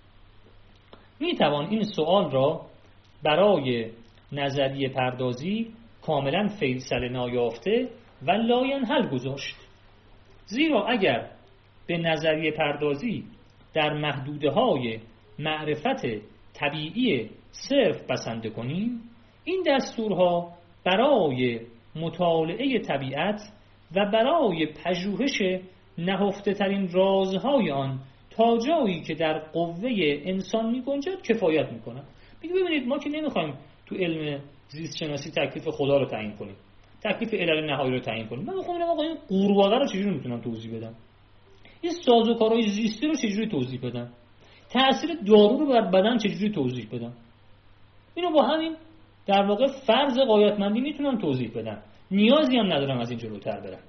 می توان این سوال را برای نظریه پردازی کاملا فیصله نایافته و لاینحل گذاشت. زیرا اگر به نظریه پردازی در محدوده‌های معرفت طبیعی صرف بسنده کنیم، این دستورها برای مطالعه طبیعت و برای پژوهش نهفته ترین رازهای آن تا جایی که در قوه انسان می گنجد کفایت می کنند. ببینید ما که نمیخوایم تو علم زیست شناسی تکلیف خدا رو تعیین کنیم، تکلیف علل نهایی رو تعیین کنیم. من میخوام ببینم آقا این قورباغه رو چجوری میتونم توضیح بدم، این سازوکارهای زیستی رو چجوری توضیح بدم، تأثیر دارو رو بر بدن چجوری توضیح بدم. اینو با همین در واقع فرض غایتمندی میتونم توضیح بدم، نیازی هم ندارم از این جلوتر برم.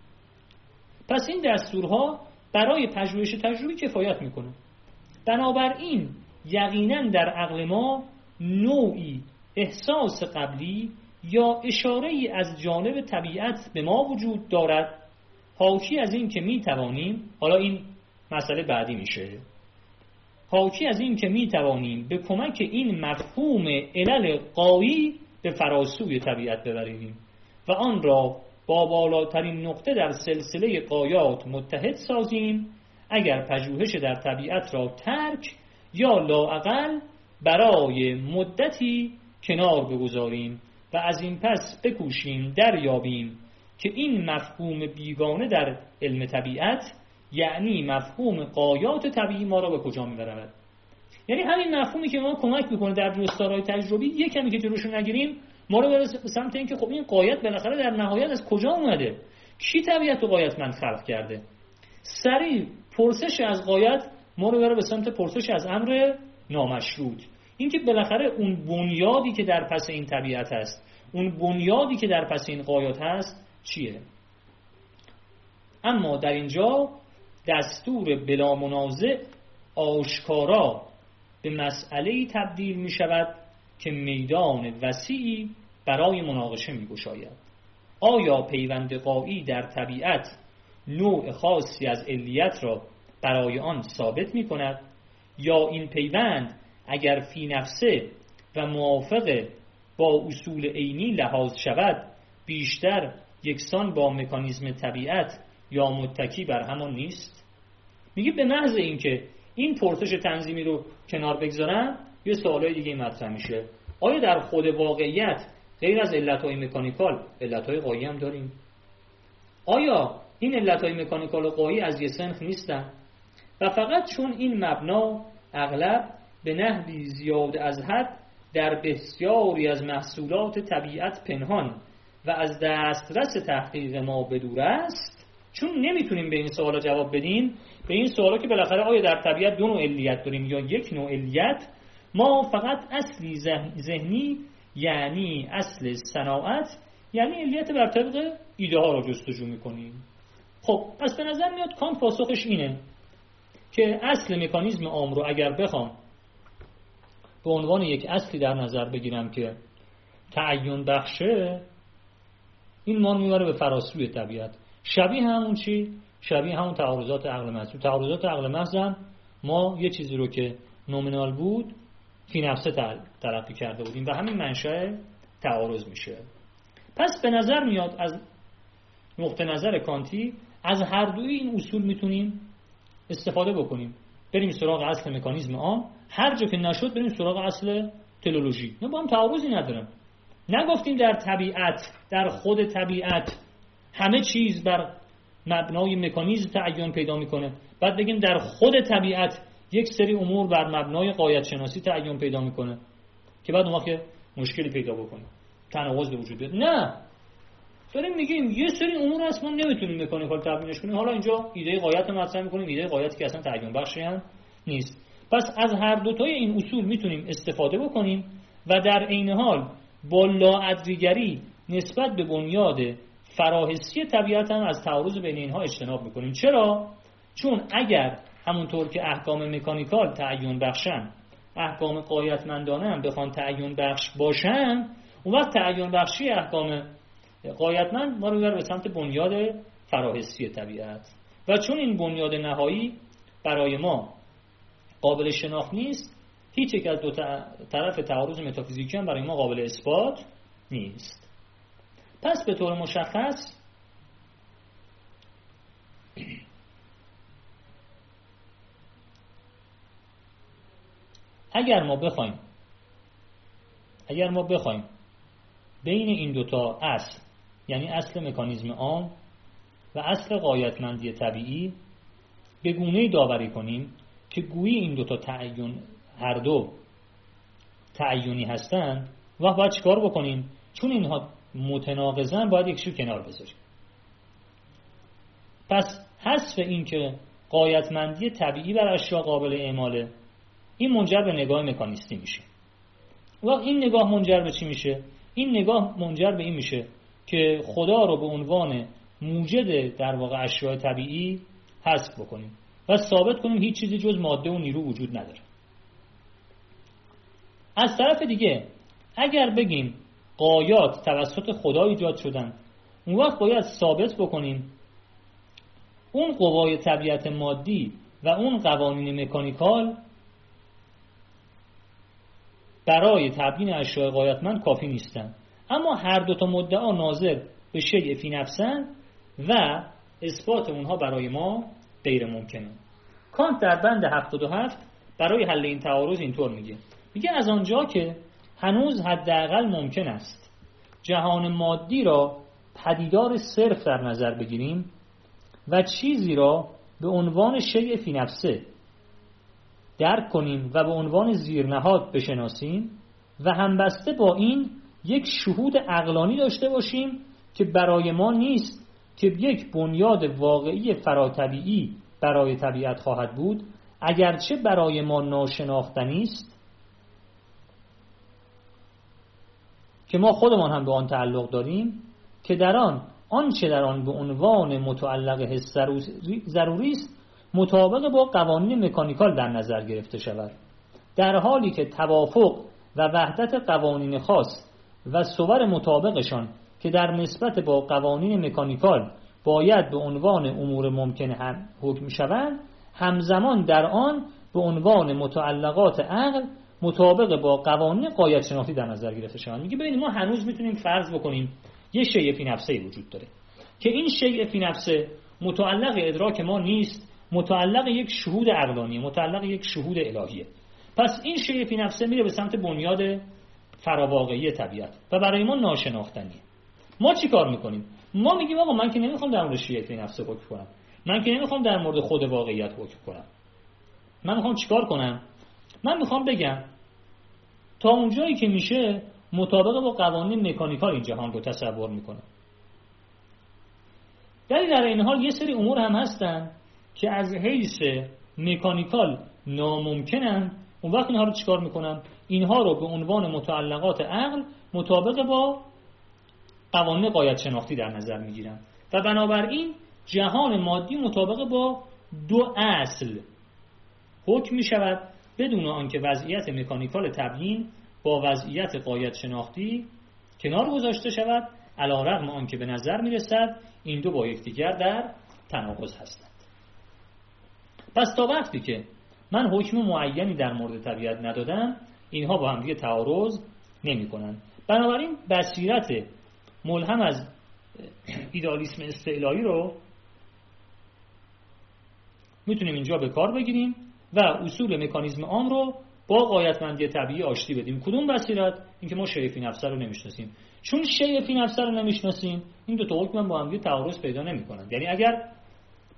پس این دستورها برای پژوهش تجربی کفایت میکنه. بنابراین یقینا در عقل ما نوعی احساس قبلی یا اشاره‌ای از جانب طبیعت به ما وجود دارد، حاکی از این که میتوانیم، حالا این مسئله بعدی میشه، حاکی از این که میتوانیم به کمک این مفهوم علل غایی به فراسوی طبیعت ببریم و آن را با بالاترین نقطه در سلسله غایات متحد سازیم، اگر پژوهش در طبیعت را ترک یا لااقل برای مدتی کنار بگذاریم و از این پس بکوشیم دریابیم که این مفهوم بیگانه در علم طبیعت، یعنی مفهوم غایات طبیعی، ما را به کجا می‌برد. یعنی همین مفهومی که ما کمک می‌کنه در جستارهای تجربی یک کمی که جلوش رو نگیریم، ما رو به سمت اینکه خب این غایت بالاخره در نهایت از کجا اومده؟ کی طبیعت رو غایتمند خلق کرده؟ سریع پرسش از غایت ما رو بره به سمت پرسش از امر نامشروط. اینکه بالاخره اون بنیادی که در پس این طبیعت هست، اون بنیادی که در پس این غایات هست چیه؟ اما در اینجا دستور بلا منازع آشکارا به مسئله‌ای تبدیل می شود که میدان وسیعی برای مناقشه می گشاید. آیا پیوند غایی در طبیعت نوع خاصی از علیت را برای آن ثابت می کند، یا این پیوند اگر فی نفسه و موافق با اصول عینی لحاظ شود بیشتر یکسان با مکانیزم طبیعت یا متکی بر همان نیست؟ میگه به محض اینکه این پرسش تنظیمی رو کنار بگذارم، یه سوالای دیگه مطرح میشه. آیا در خود واقعیت غیر از علتهای مکانیکال علتهای غایی هم داریم؟ آیا این علتهای مکانیکال و غایی از یه صنف نیستن و فقط چون این مبنا اغلب به نحوی زیاد از حد در بسیاری از محصولات طبیعت پنهان و از دسترس تحقیق ما بدور است، چون نمیتونیم به این سوالا جواب بدیم، به این سوالا که بالاخره آیا در طبیعت دو نوع علیت داریم یا یک نوع علیت، ما فقط اصلی ذهنی یعنی اصل صناعت، یعنی علیت بر طبق ایده ها رو جستجو میکنیم. خب پس به نظر میاد کانت پاسخش اینه که اصل مکانیزم عام رو اگر بخوام به عنوان یک اصلی در نظر بگیرم که تعین بخشه، این ما رو میبره به فراسوی طبیعت. شبیه همون چی؟ شبیه همون تعارضات عقل محض. تعارضات عقل محض هم ما یه چیزی رو که نومینال بود فی نفسه تلقی کرده بودیم و همین منشأ تعارض میشه. پس به نظر میاد از نقطه نظر کانتی از هر دوی این اصول میتونیم استفاده بکنیم. بریم سراغ اصل مکانیزم عام، هر جا که نشد بریم سراغ اصل تلولوژی. نه با هم تعارضی ندارن. نگفتیم در طبیعت، در خود طبیعت همه چیز بر مبنای مکانیزم تعین پیدا میکنه، بعد بگیم در خود طبیعت یک سری امور بر مبنای غایت شناسی تعین پیدا میکنه که بعد اون وقت مشکلی پیدا بکنه، تناقض به وجود بیاد. نه، داریم میگیم یه سری امور هست ما نمیتونیم مکانیکال تبیینش کنیم. حالا اینجا ایده غایت رو مطرح میکنیم، ایده غایتی که اصلا تعین بخشی هم نیست. پس از هر دوتای این اصول میتونیم استفاده بکنیم و در عین حال با لاادریگری نسبت به بنیاد فراحسی طبیعت هم از تعارض بین اینها اجتناب میکنیم. چرا؟ چون اگر همونطور که احکام مکانیکال تعین بخشن، احکام غایتمندانه هم بخوان تعین بخش باشن، اون وقت تعین بخشی احکام غایتمند ما رو میبره به سمت بنیاد فراحسی طبیعت و چون این بنیاد نهایی برای ما قابل شناخت نیست، هیچ یک از دو طرف تعارض متافیزیکی هم برای ما قابل اثبات نیست. پس به طور مشخص اگر ما بخوایم بین این دوتا اصل، یعنی اصل مکانیزم عام و اصل غایتمندی طبیعی، به گونه‌ای داوری کنیم که گویی این دوتا تعین، هر دو تعینی هستن، و باید چیکار بکنیم؟ چون اینها متناقضن باید یکشو کنار بذاریم. پس حذف این که غایتمندی طبیعی بر اشیا قابل اعماله، این منجر به نگاه مکانیستی میشه. و این نگاه منجر به چی میشه؟ این نگاه منجر به این میشه که خدا رو به عنوان موجد در واقع اشیاء طبیعی حذف بکنیم و ثابت کنیم هیچ چیزی جز ماده و نیرو وجود نداره. از طرف دیگه اگر بگیم غایات توسط خدا ایجاد شدن، اون وقت باید ثابت بکنیم اون قوای طبیعت مادی و اون قوانین مکانیکال برای تبیین اشیاء غایتمند کافی نیستن. اما هر دوتا مدعا ناظر به شیء فی نفسن و اثبات اونها برای ما غیر ممکنه. کانت در بند 77 برای حل این تعارض اینطور میگه از آنجا که هنوز حداقل ممکن است جهان مادی را پدیدار صرف در نظر بگیریم و چیزی را به عنوان شیء فی نفسه درک کنیم و به عنوان زیرنهاد بشناسیم و همبسته با این یک شهود عقلانی داشته باشیم که برای ما نیست که یک بنیاد واقعی فراطبیعی برای طبیعت خواهد بود، اگرچه برای ما ناشناختنی است که ما خودمان هم به آن تعلق داریم، که در آنچه در آن به عنوان متعلق حس ضروری است مطابق با قوانین مکانیکال در نظر گرفته شود، در حالی که توافق و وحدت قوانین خاص و صور مطابقشان که در نسبت با قوانین مکانیکال باید به عنوان امور ممکن هم حکم شوند، همزمان در آن به عنوان متعلقات عقل مطابق با قوانین غایت شناختی در نظر گرفته شوند. میگه ببینید ما هنوز میتونیم فرض بکنیم یه شیء فی نفسه وجود داره که این شیء فی نفسه متعلق ادراک ما نیست، متعلق یک شهود عقلانی، متعلق یک شهود الهیه. پس این شیء فی نفسه میره به سمت بنیاد فراواقعی طبیعت و برای ما ناشناختنیه. ما چی کار میکنیم؟ ما میگیم آقا من که نمیخوام در مورد شیء فی نفسه حکم کنم، من که نمیخوام در مورد خود واقعیت حکم کنم. من میخوام چیکار کنم؟ من میخوام بگم تا اونجایی که میشه مطابق با قوانین مکانیکال این جهان رو تصور میکنم. در این حال یه سری امور هم هستن که از حیث مکانیکال ناممکنن. اون وقت اینها رو چیکار میکنم؟ اینها رو به عنوان متعلقات عقل مطابق با قوانین غایت شناختی در نظر میگیرم و بنابراین جهان مادی مطابق با دو اصل حکم میشود بدون آنکه وضعیت مکانیکال تبیین با وضعیت غایت شناختی کنار گذاشته شود، علی رغم آنکه به نظر میرسد این دو با یکدیگر در تناقض هستند. پس تا وقتی که من حکم معینی در مورد طبیعت ندادم، اینها با هم دیگه تعارض نمی‌کنند. بنابراین بصیرت ملهم از ایدئالیسم استعلایی رو میتونیم اینجا به کار بگیریم و اصول مکانیزم عام رو با غایتمندی طبیعی آشتی بدیم. کدوم بصیرت؟ اینکه ما شیء فی نفسه رو نمیشناسیم. چون شیء فی نفسه رو نمیشناسیم، این دو تا حکم با هم دیگه تعارض پیدا نمی‌کنند. یعنی اگر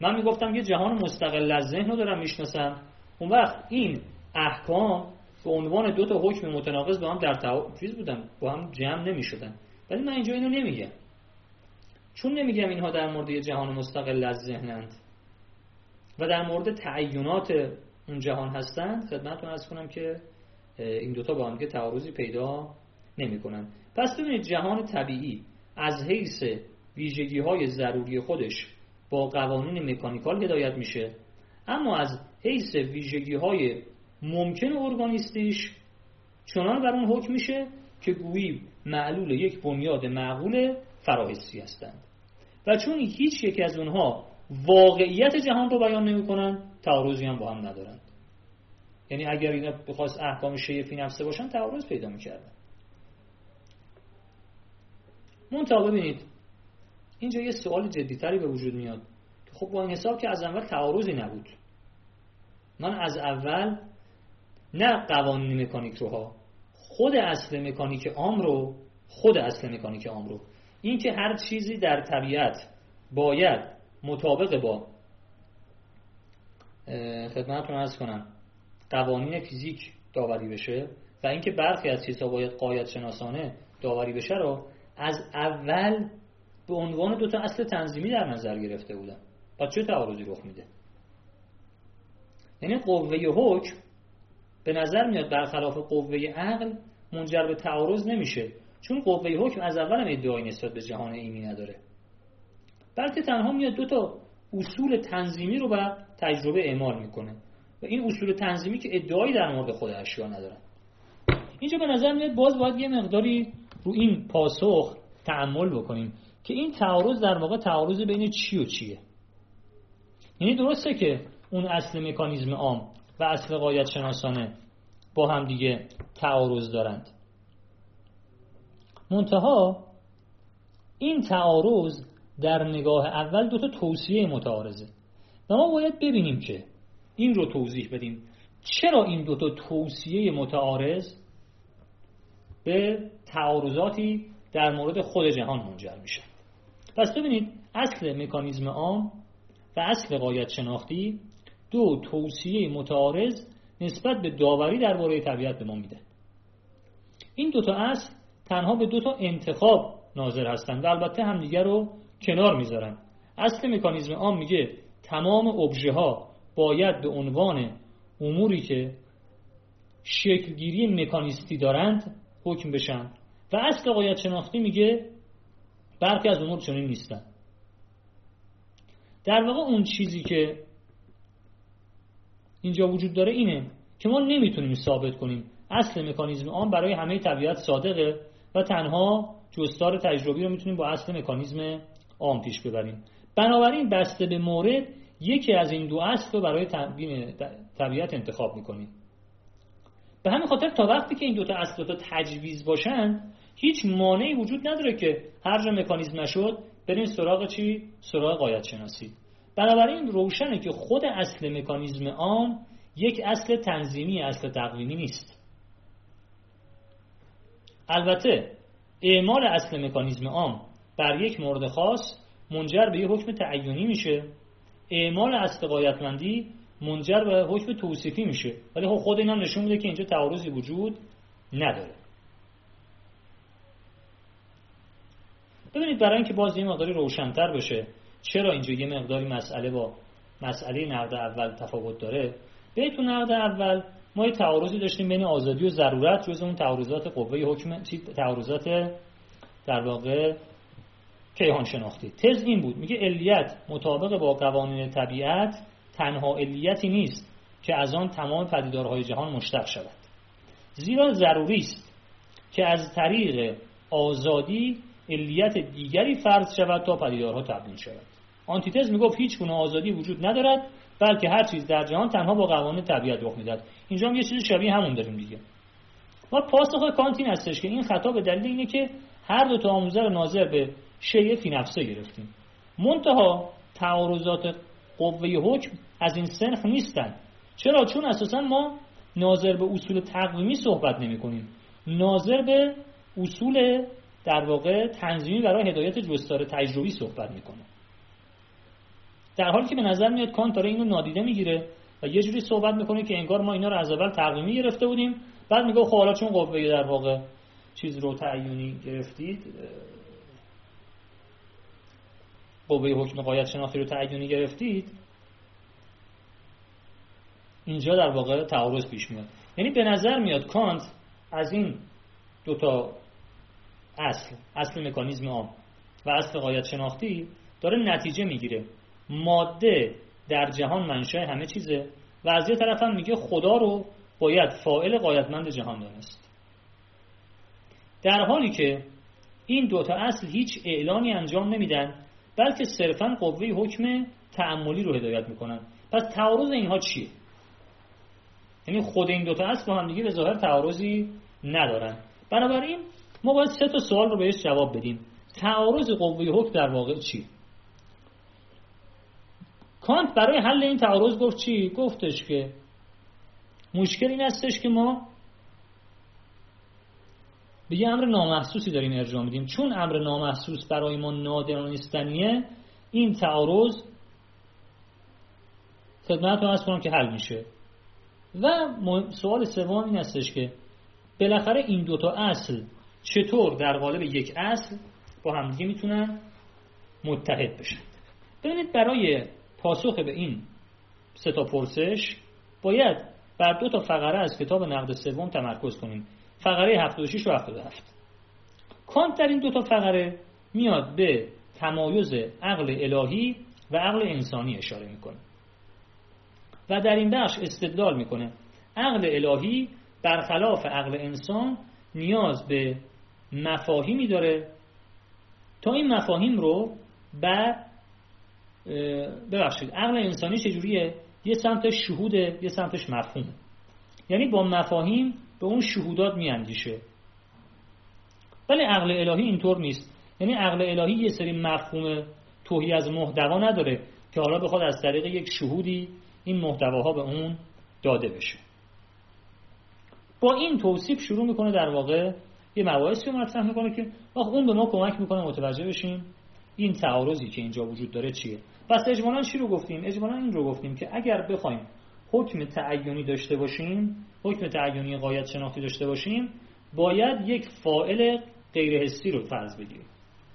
من میگفتم یه جهان مستقل از ذهن رو دارم میشناسم، اون وقت این احکام به عنوان دو تا حکم متناقض با هم در چیز بودن، با هم جمع نمیشدن. ولی من اینجا اینو نمیگم، چون نمیگم اینها در مورد یه جهان مستقل از ذهنند و در مورد تعینات اون جهان هستند، خدمتتون عرض کنم که این دوتا با هم که تعارضی پیدا نمی‌کنن. پس ببینید جهان طبیعی از حیث ویژگی‌های ضروری خودش با قوانین مکانیکال هدایت میشه، اما از حیث ویژگی‌های ممکن ارگانیستیش چنان بر اون حکم میشه که گویی معلول یک بنیاد معقول فراحسی هستند و چون هیچ یک از اونها واقعیت جهان رو بیان نمی‌کنن، تعارضی هم با هم ندارن. یعنی اگر اینا بخواست احکام شیء فی نفسه باشن تعارض پیدا می‌کردن. منتها ببینید اینجا یه سوال جدی‌تری به وجود میاد که خب با این حساب که از اول تعارضی نبود، من از اول نه قوانین مکانیک روها، خود اصل مکانیک عام رو این که هر چیزی در طبیعت باید مطابق با خدمتتون عرض کنم قوانین فیزیک داوری بشه و اینکه برخی از چیزها باید غایت شناسانه داوری بشه رو از اول به عنوان دو تا اصل تنظیمی در نظر گرفته بودن. پس چه تعارضی رخ میده؟ یعنی قوه حکم به نظر میاد برخلاف قوه عقل منجر به تعارض نمیشه، چون قوه حکم از اول هم ادعای نسبت به جهان عینی نداره، بلکه تنها میاد دو تا اصول تنظیمی رو به تجربه اعمال میکنه و این اصول تنظیمی که ادعایی در مورد خود اشیا ندارن. اینجا به نظر میاد باز باید یه مقداری رو این پاسخ تأمل بکنیم که این تعارض در واقع تعارض بین چی و چیه. یعنی درسته که اون اصل مکانیزم عام و اصل غایت شناسانه با هم دیگه تعارض دارند، منتها این تعارض در نگاه اول دو تا توصیه متعارضه و ما باید ببینیم که این رو توضیح بدیم چرا این دو تا توصیه متعارض به تعارضاتی در مورد خود جهان منجر میشه. پس ببینید اصل مکانیزم عام و اصل غایت شناختی دو توصیه متعارض نسبت به داوری درباره طبیعت به ما میده. این دو تا اصل تنها به دو تا انتخاب ناظر هستند و البته همدیگر رو کنار میذارن. اصل مکانیزم عام میگه تمام ابژه ها باید به عنوان اموری که شکلگیری مکانیستی دارند حکم بشن و اصل غایت شناختی میگه برخی از امور چنین نیستن. در واقع اون چیزی که اینجا وجود داره اینه که ما نمیتونیم ثابت کنیم اصل مکانیزم عام برای همه طبیعت صادقه و تنها جستار تجربی رو میتونیم با اصل مکانیزم عام پیش ببریم. بنابراین بسته به مورد یکی از این دو اصل رو برای تبیین طبیعت انتخاب میکنیم. به همین خاطر تا وقتی که این دو تا اصل دو تا تجویز باشن هیچ مانعی وجود نداره که هر جا مکانیزم نشد بریم سراغ چی؟ سراغ غایت شناسی. بنابراین روشنه که خود اصل مکانیزم عام یک اصل تنظیمی، اصل تقویمی نیست. البته اعمال اصل مکانیزم عام بر یک مورد خاص منجر به یک حکم تعیینی میشه، اعمال اصل غایتمندی منجر به حکم توصیفی میشه، ولی خود اینا نشون میده که اینجا تعارضی وجود نداره. ببینید برای اینکه باز یه مقداری روشن‌تر بشه چرا اینجا یه مقداری مسئله با مسئله نقد اول تفاوت داره، تو نقد اول ما یه تعارضی داشتیم بین آزادی و ضرورت، جز اون تعارضات قوه حکم، تعارضات در واقع کیهان شناختی. تز این بود، میگه علیت مطابق با قوانین طبیعت تنها علیتی نیست که از آن تمام پدیدارهای جهان مشتق شود، زیرا ضروری است که از طریق آزادی علیت دیگری فرض شود تا پدیدارها تبیین شود. آنتیتز میگفت هیچ گونه آزادی وجود ندارد، بلکه هر چیز در جهان تنها با قوانین طبیعت رخ میدهد. اینجا هم یه چیز شبیه همون داریم دیگه. و پاسخ کانت این هستش که این خطا به دلیل اینه که هر دو تا آموزه رو ناظر به شیء فی نفسه گرفتیم. منتها تعارضات قوه حکم از این صنف نیستن. چرا؟ چون اساسا ما ناظر به اصول تقویمی صحبت نمی‌کنیم، ناظر به اصول در واقع تنظیمی برای هدایت جستار تجربی صحبت می‌کنیم. در حالی که به نظر میاد کانت داره اینو نادیده میگیره و یه جوری صحبت میکنه که انگار ما اینا رو از اول تقویمی گرفته بودیم، بعد میگه خب حالا چون قوه در واقع چیز رو تعیینی گرفتید، قوه حکم غایت شناختی رو تعیینی گرفتید، اینجا در واقع تعارض پیش میاد. یعنی به نظر میاد کانت از این دوتا اصل مکانیزم عام و اصل غایت شناختی داره نتیجه میگیره ماده در جهان منشأ همه چیزه و از یه طرف هم میگه خدا رو باید فاعل غایتمند جهان دانست، در حالی که این دوتا اصل هیچ اعلانی انجام نمیدن بلکه صرفاً قوه حکم تأملی رو هدایت میکنن. پس تعارض اینها چیه؟ یعنی خود این دوتا اصل با هم دیگه به ظاهر تعارضی ندارن. بنابراین ما باید 3 سوال رو بهش جواب بدیم. تعارض قوه حکم در واقع چیه؟ کانت برای حل این تعارض گفت چی؟ گفتش که مشکل این هستش که ما به یه امر نامحسوسی داریم ارجاع میدیم. چون امر نامحسوس برای ما نادانستنیه، این تعارض خدمتتون عرض کنم که حل میشه. و سوال سوم این هستش که بالاخره این دوتا اصل چطور در قالب یک اصل با همدیگه میتونن متحد بشن. ببینید برای پاسخ به این 3 پرسش باید بر 2 فقره از کتاب نقد سوم تمرکز کنیم، فقره 76 و 77. کانت در این 2 فقره میاد به تمایز عقل الهی و عقل انسانی اشاره میکنه و در این بخش استدلال میکنه عقل الهی برخلاف عقل انسان نیاز به مفاهیمی داره تا این مفاهیم رو عقل انسانی چجوریه؟ یه سمتش شهوده، یه سمتش مفهوم. یعنی با مفاهیم به اون شهودات میاندیشه. ولی عقل الهی اینطور نیست. یعنی عقل الهی یه سری مفهوم توهی از محتوا نداره که حالا بخواد از طریق یک شهودی این محتواها به اون داده بشه. با این توصیف شروع میکنه در واقع یه مباحثی رو مطرح میکنه که اون به ما کمک میکنه متوجه بشیم این تعارضی که اینجا وجود داره چیه. پس اجمالاً چی رو گفتیم؟ اجمالاً این رو گفتیم که اگر بخوایم حکم تعیینی داشته باشیم، حکم تعیینی غایت شناختی داشته باشیم، باید یک فاعل غیر حسی رو فرض بگیریم.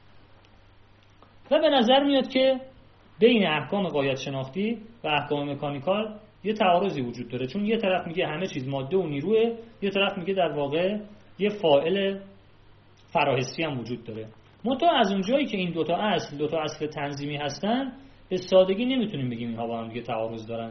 و به نظر میاد که بین احکام غایت شناختی و احکام مکانیکال یه تعارضی وجود داره، چون یه طرف میگه همه چیز ماده و نیروه، یه طرف میگه در واقع یه فاعل فراحسی هم وجود داره. منتها از اونجایی که این دوتا اصل تنظیمی هستن، به سادگی نمیتونیم بگیم اینها با هم دیگه تعارض دارن.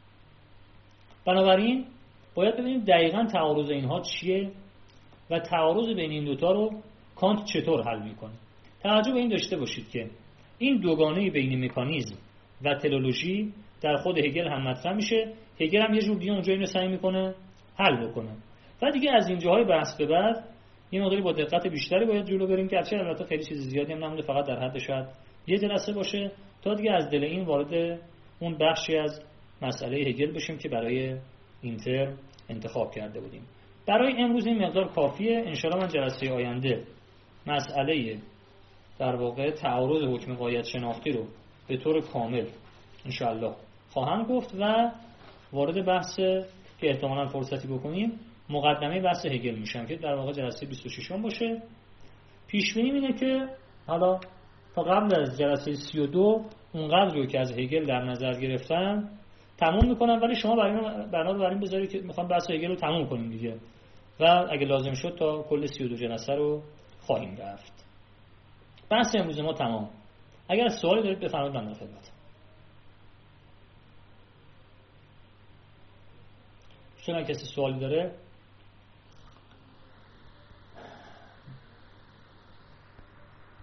بنابراین باید ببینیم دقیقاً تعارض اینها چیه و تعارض بین این دوتا رو کانت چطور حل میکنه. توجه به این داشته باشید که این دوگانه بین مکانیزم و تئولوژی در خود هگل هم مطرح میشه. هگل هم یه جور دیگه اونجا اینو سعی میکنه حل بکنه. و دیگه از اینجاهای بحث به بعد یه مقداری با دقت بیشتری باید جلو بریم که البته خیلی چیز زیادی هم نمونده، فقط در حد شاید یه جلسه باشه تا دیگه از دل این وارد اون بخشی از مسئله هگل بشیم که برای این ترم انتخاب کرده بودیم. برای امروز این مقدار کافیه. انشاءالله من جلسه آینده مسئله در واقع تعارض حکم غایت شناختی رو به طور کامل انشاءالله خواهم گفت و وارد بحث که احتمالاً فرصتی بکنیم مقدمه بحث هگل میشم که در واقع جلسه 26 باشه. پیش بینی اینه که حالا تا قبل از جلسه 32 اونقدر رو که از هگل در نظر گرفتم تموم میکنم، ولی شما بنا رو بریم بذارید که میخوام بحث هگل رو تموم کنیم دیگه و اگه لازم شد تا کل 32 جلسه رو خواهیم رفت. بحث امروز ما تمام. اگر سوالی دارید بفرمایید، من در خدمتم. چون کسی سوالی داره